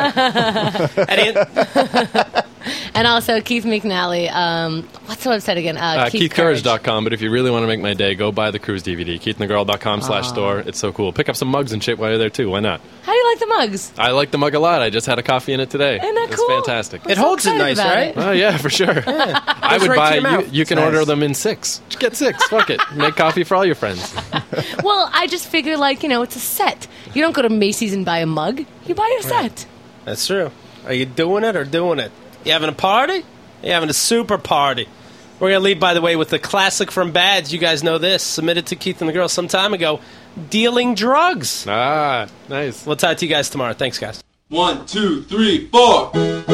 Any- And also Keith McNally. Um, what's the website again? Uh, Uh, Keith Keith Courage dot com, but if you really want to make my day, go buy the Cruise D V D. Keith and the Girl dot com slash store. It's so cool. Pick up some mugs and shit while you're there, too. Why not? How do you like the mugs? I like the mug a lot. I just had a coffee in it today. Isn't that it's cool? fantastic. I'm It so holds it excited nice, about right? it. Oh, yeah, for sure. I would right to buy, your you, mouth. you can It's order nice. them in six. Just get six. Fuck it. Make coffee for all your friends. Well, I just figure, like, you know, it's a set. You don't go to Macy's and buy a mug. You buy a set. That's true. Are you doing it or doing it? You having a party? You having a super party? We're going to leave, by the way, with the classic from Bads. You guys know this. Submitted to Keith and the Girl some time ago. Dealing drugs. Ah, nice. We'll talk to you guys tomorrow. Thanks, guys. One, two, three, four.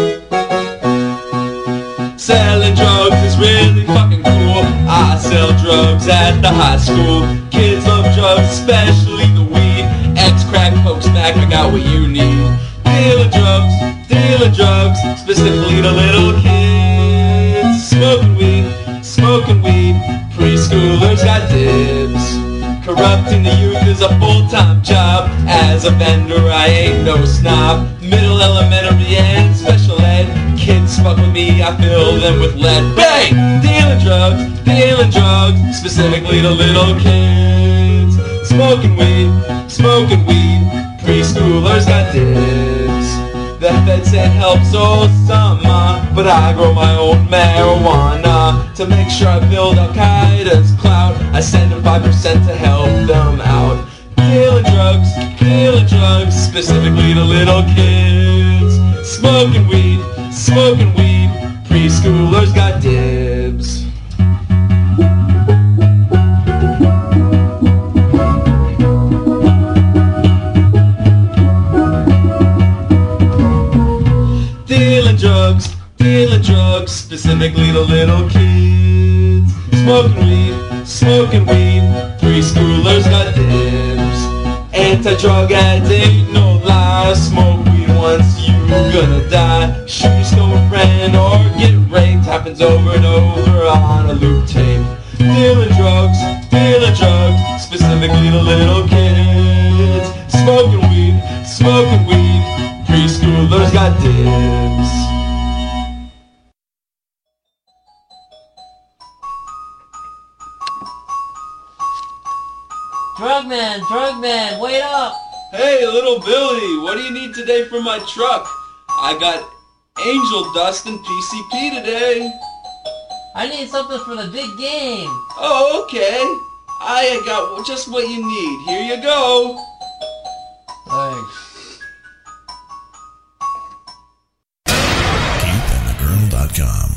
Selling drugs is really fucking cool. I sell drugs at the high school. Kids love drugs, especially the weed. Ex-crack folks back, I got what you need. Dealing drugs, dealing drugs, specifically to little kids. Smoking weed, smoking weed. Preschoolers got dibs. Corrupting the youth is a full-time job. As a vendor, I ain't no snob. Middle, elementary, and special ed. Kids fuck with me, I fill them with lead. Bang! Dealing drugs, dealing drugs, specifically to little kids. Smoking weed, smoking weed. Preschoolers got dibs. The fed said helps all summer, but I grow my own marijuana. To make sure I build Al-Qaeda's clout, I send them five percent to help them out. Dealing drugs, dealing drugs, specifically to little kids. Smoking weed, smoking weed, preschoolers got dibs. Dealing drugs, dealing drugs, specifically to little kids. Smoking weed, smoking weed, preschoolers got dibs. Anti-drug ads ain't no lie. Smoke weed once, you gonna die. Shoot your stole a friend or get raped. Happens over and over on a loop tape. Dealing drugs, dealing drugs, specifically to little kids. Smoking weed, smoking weed, preschoolers got dibs. Drugman, Drugman, wait up! Hey, little Billy, what do you need today for my truck? I got angel dust and P C P today. I need something for the big game. Oh, okay. I got just what you need. Here you go. Thanks. Keith and the Girl dot com.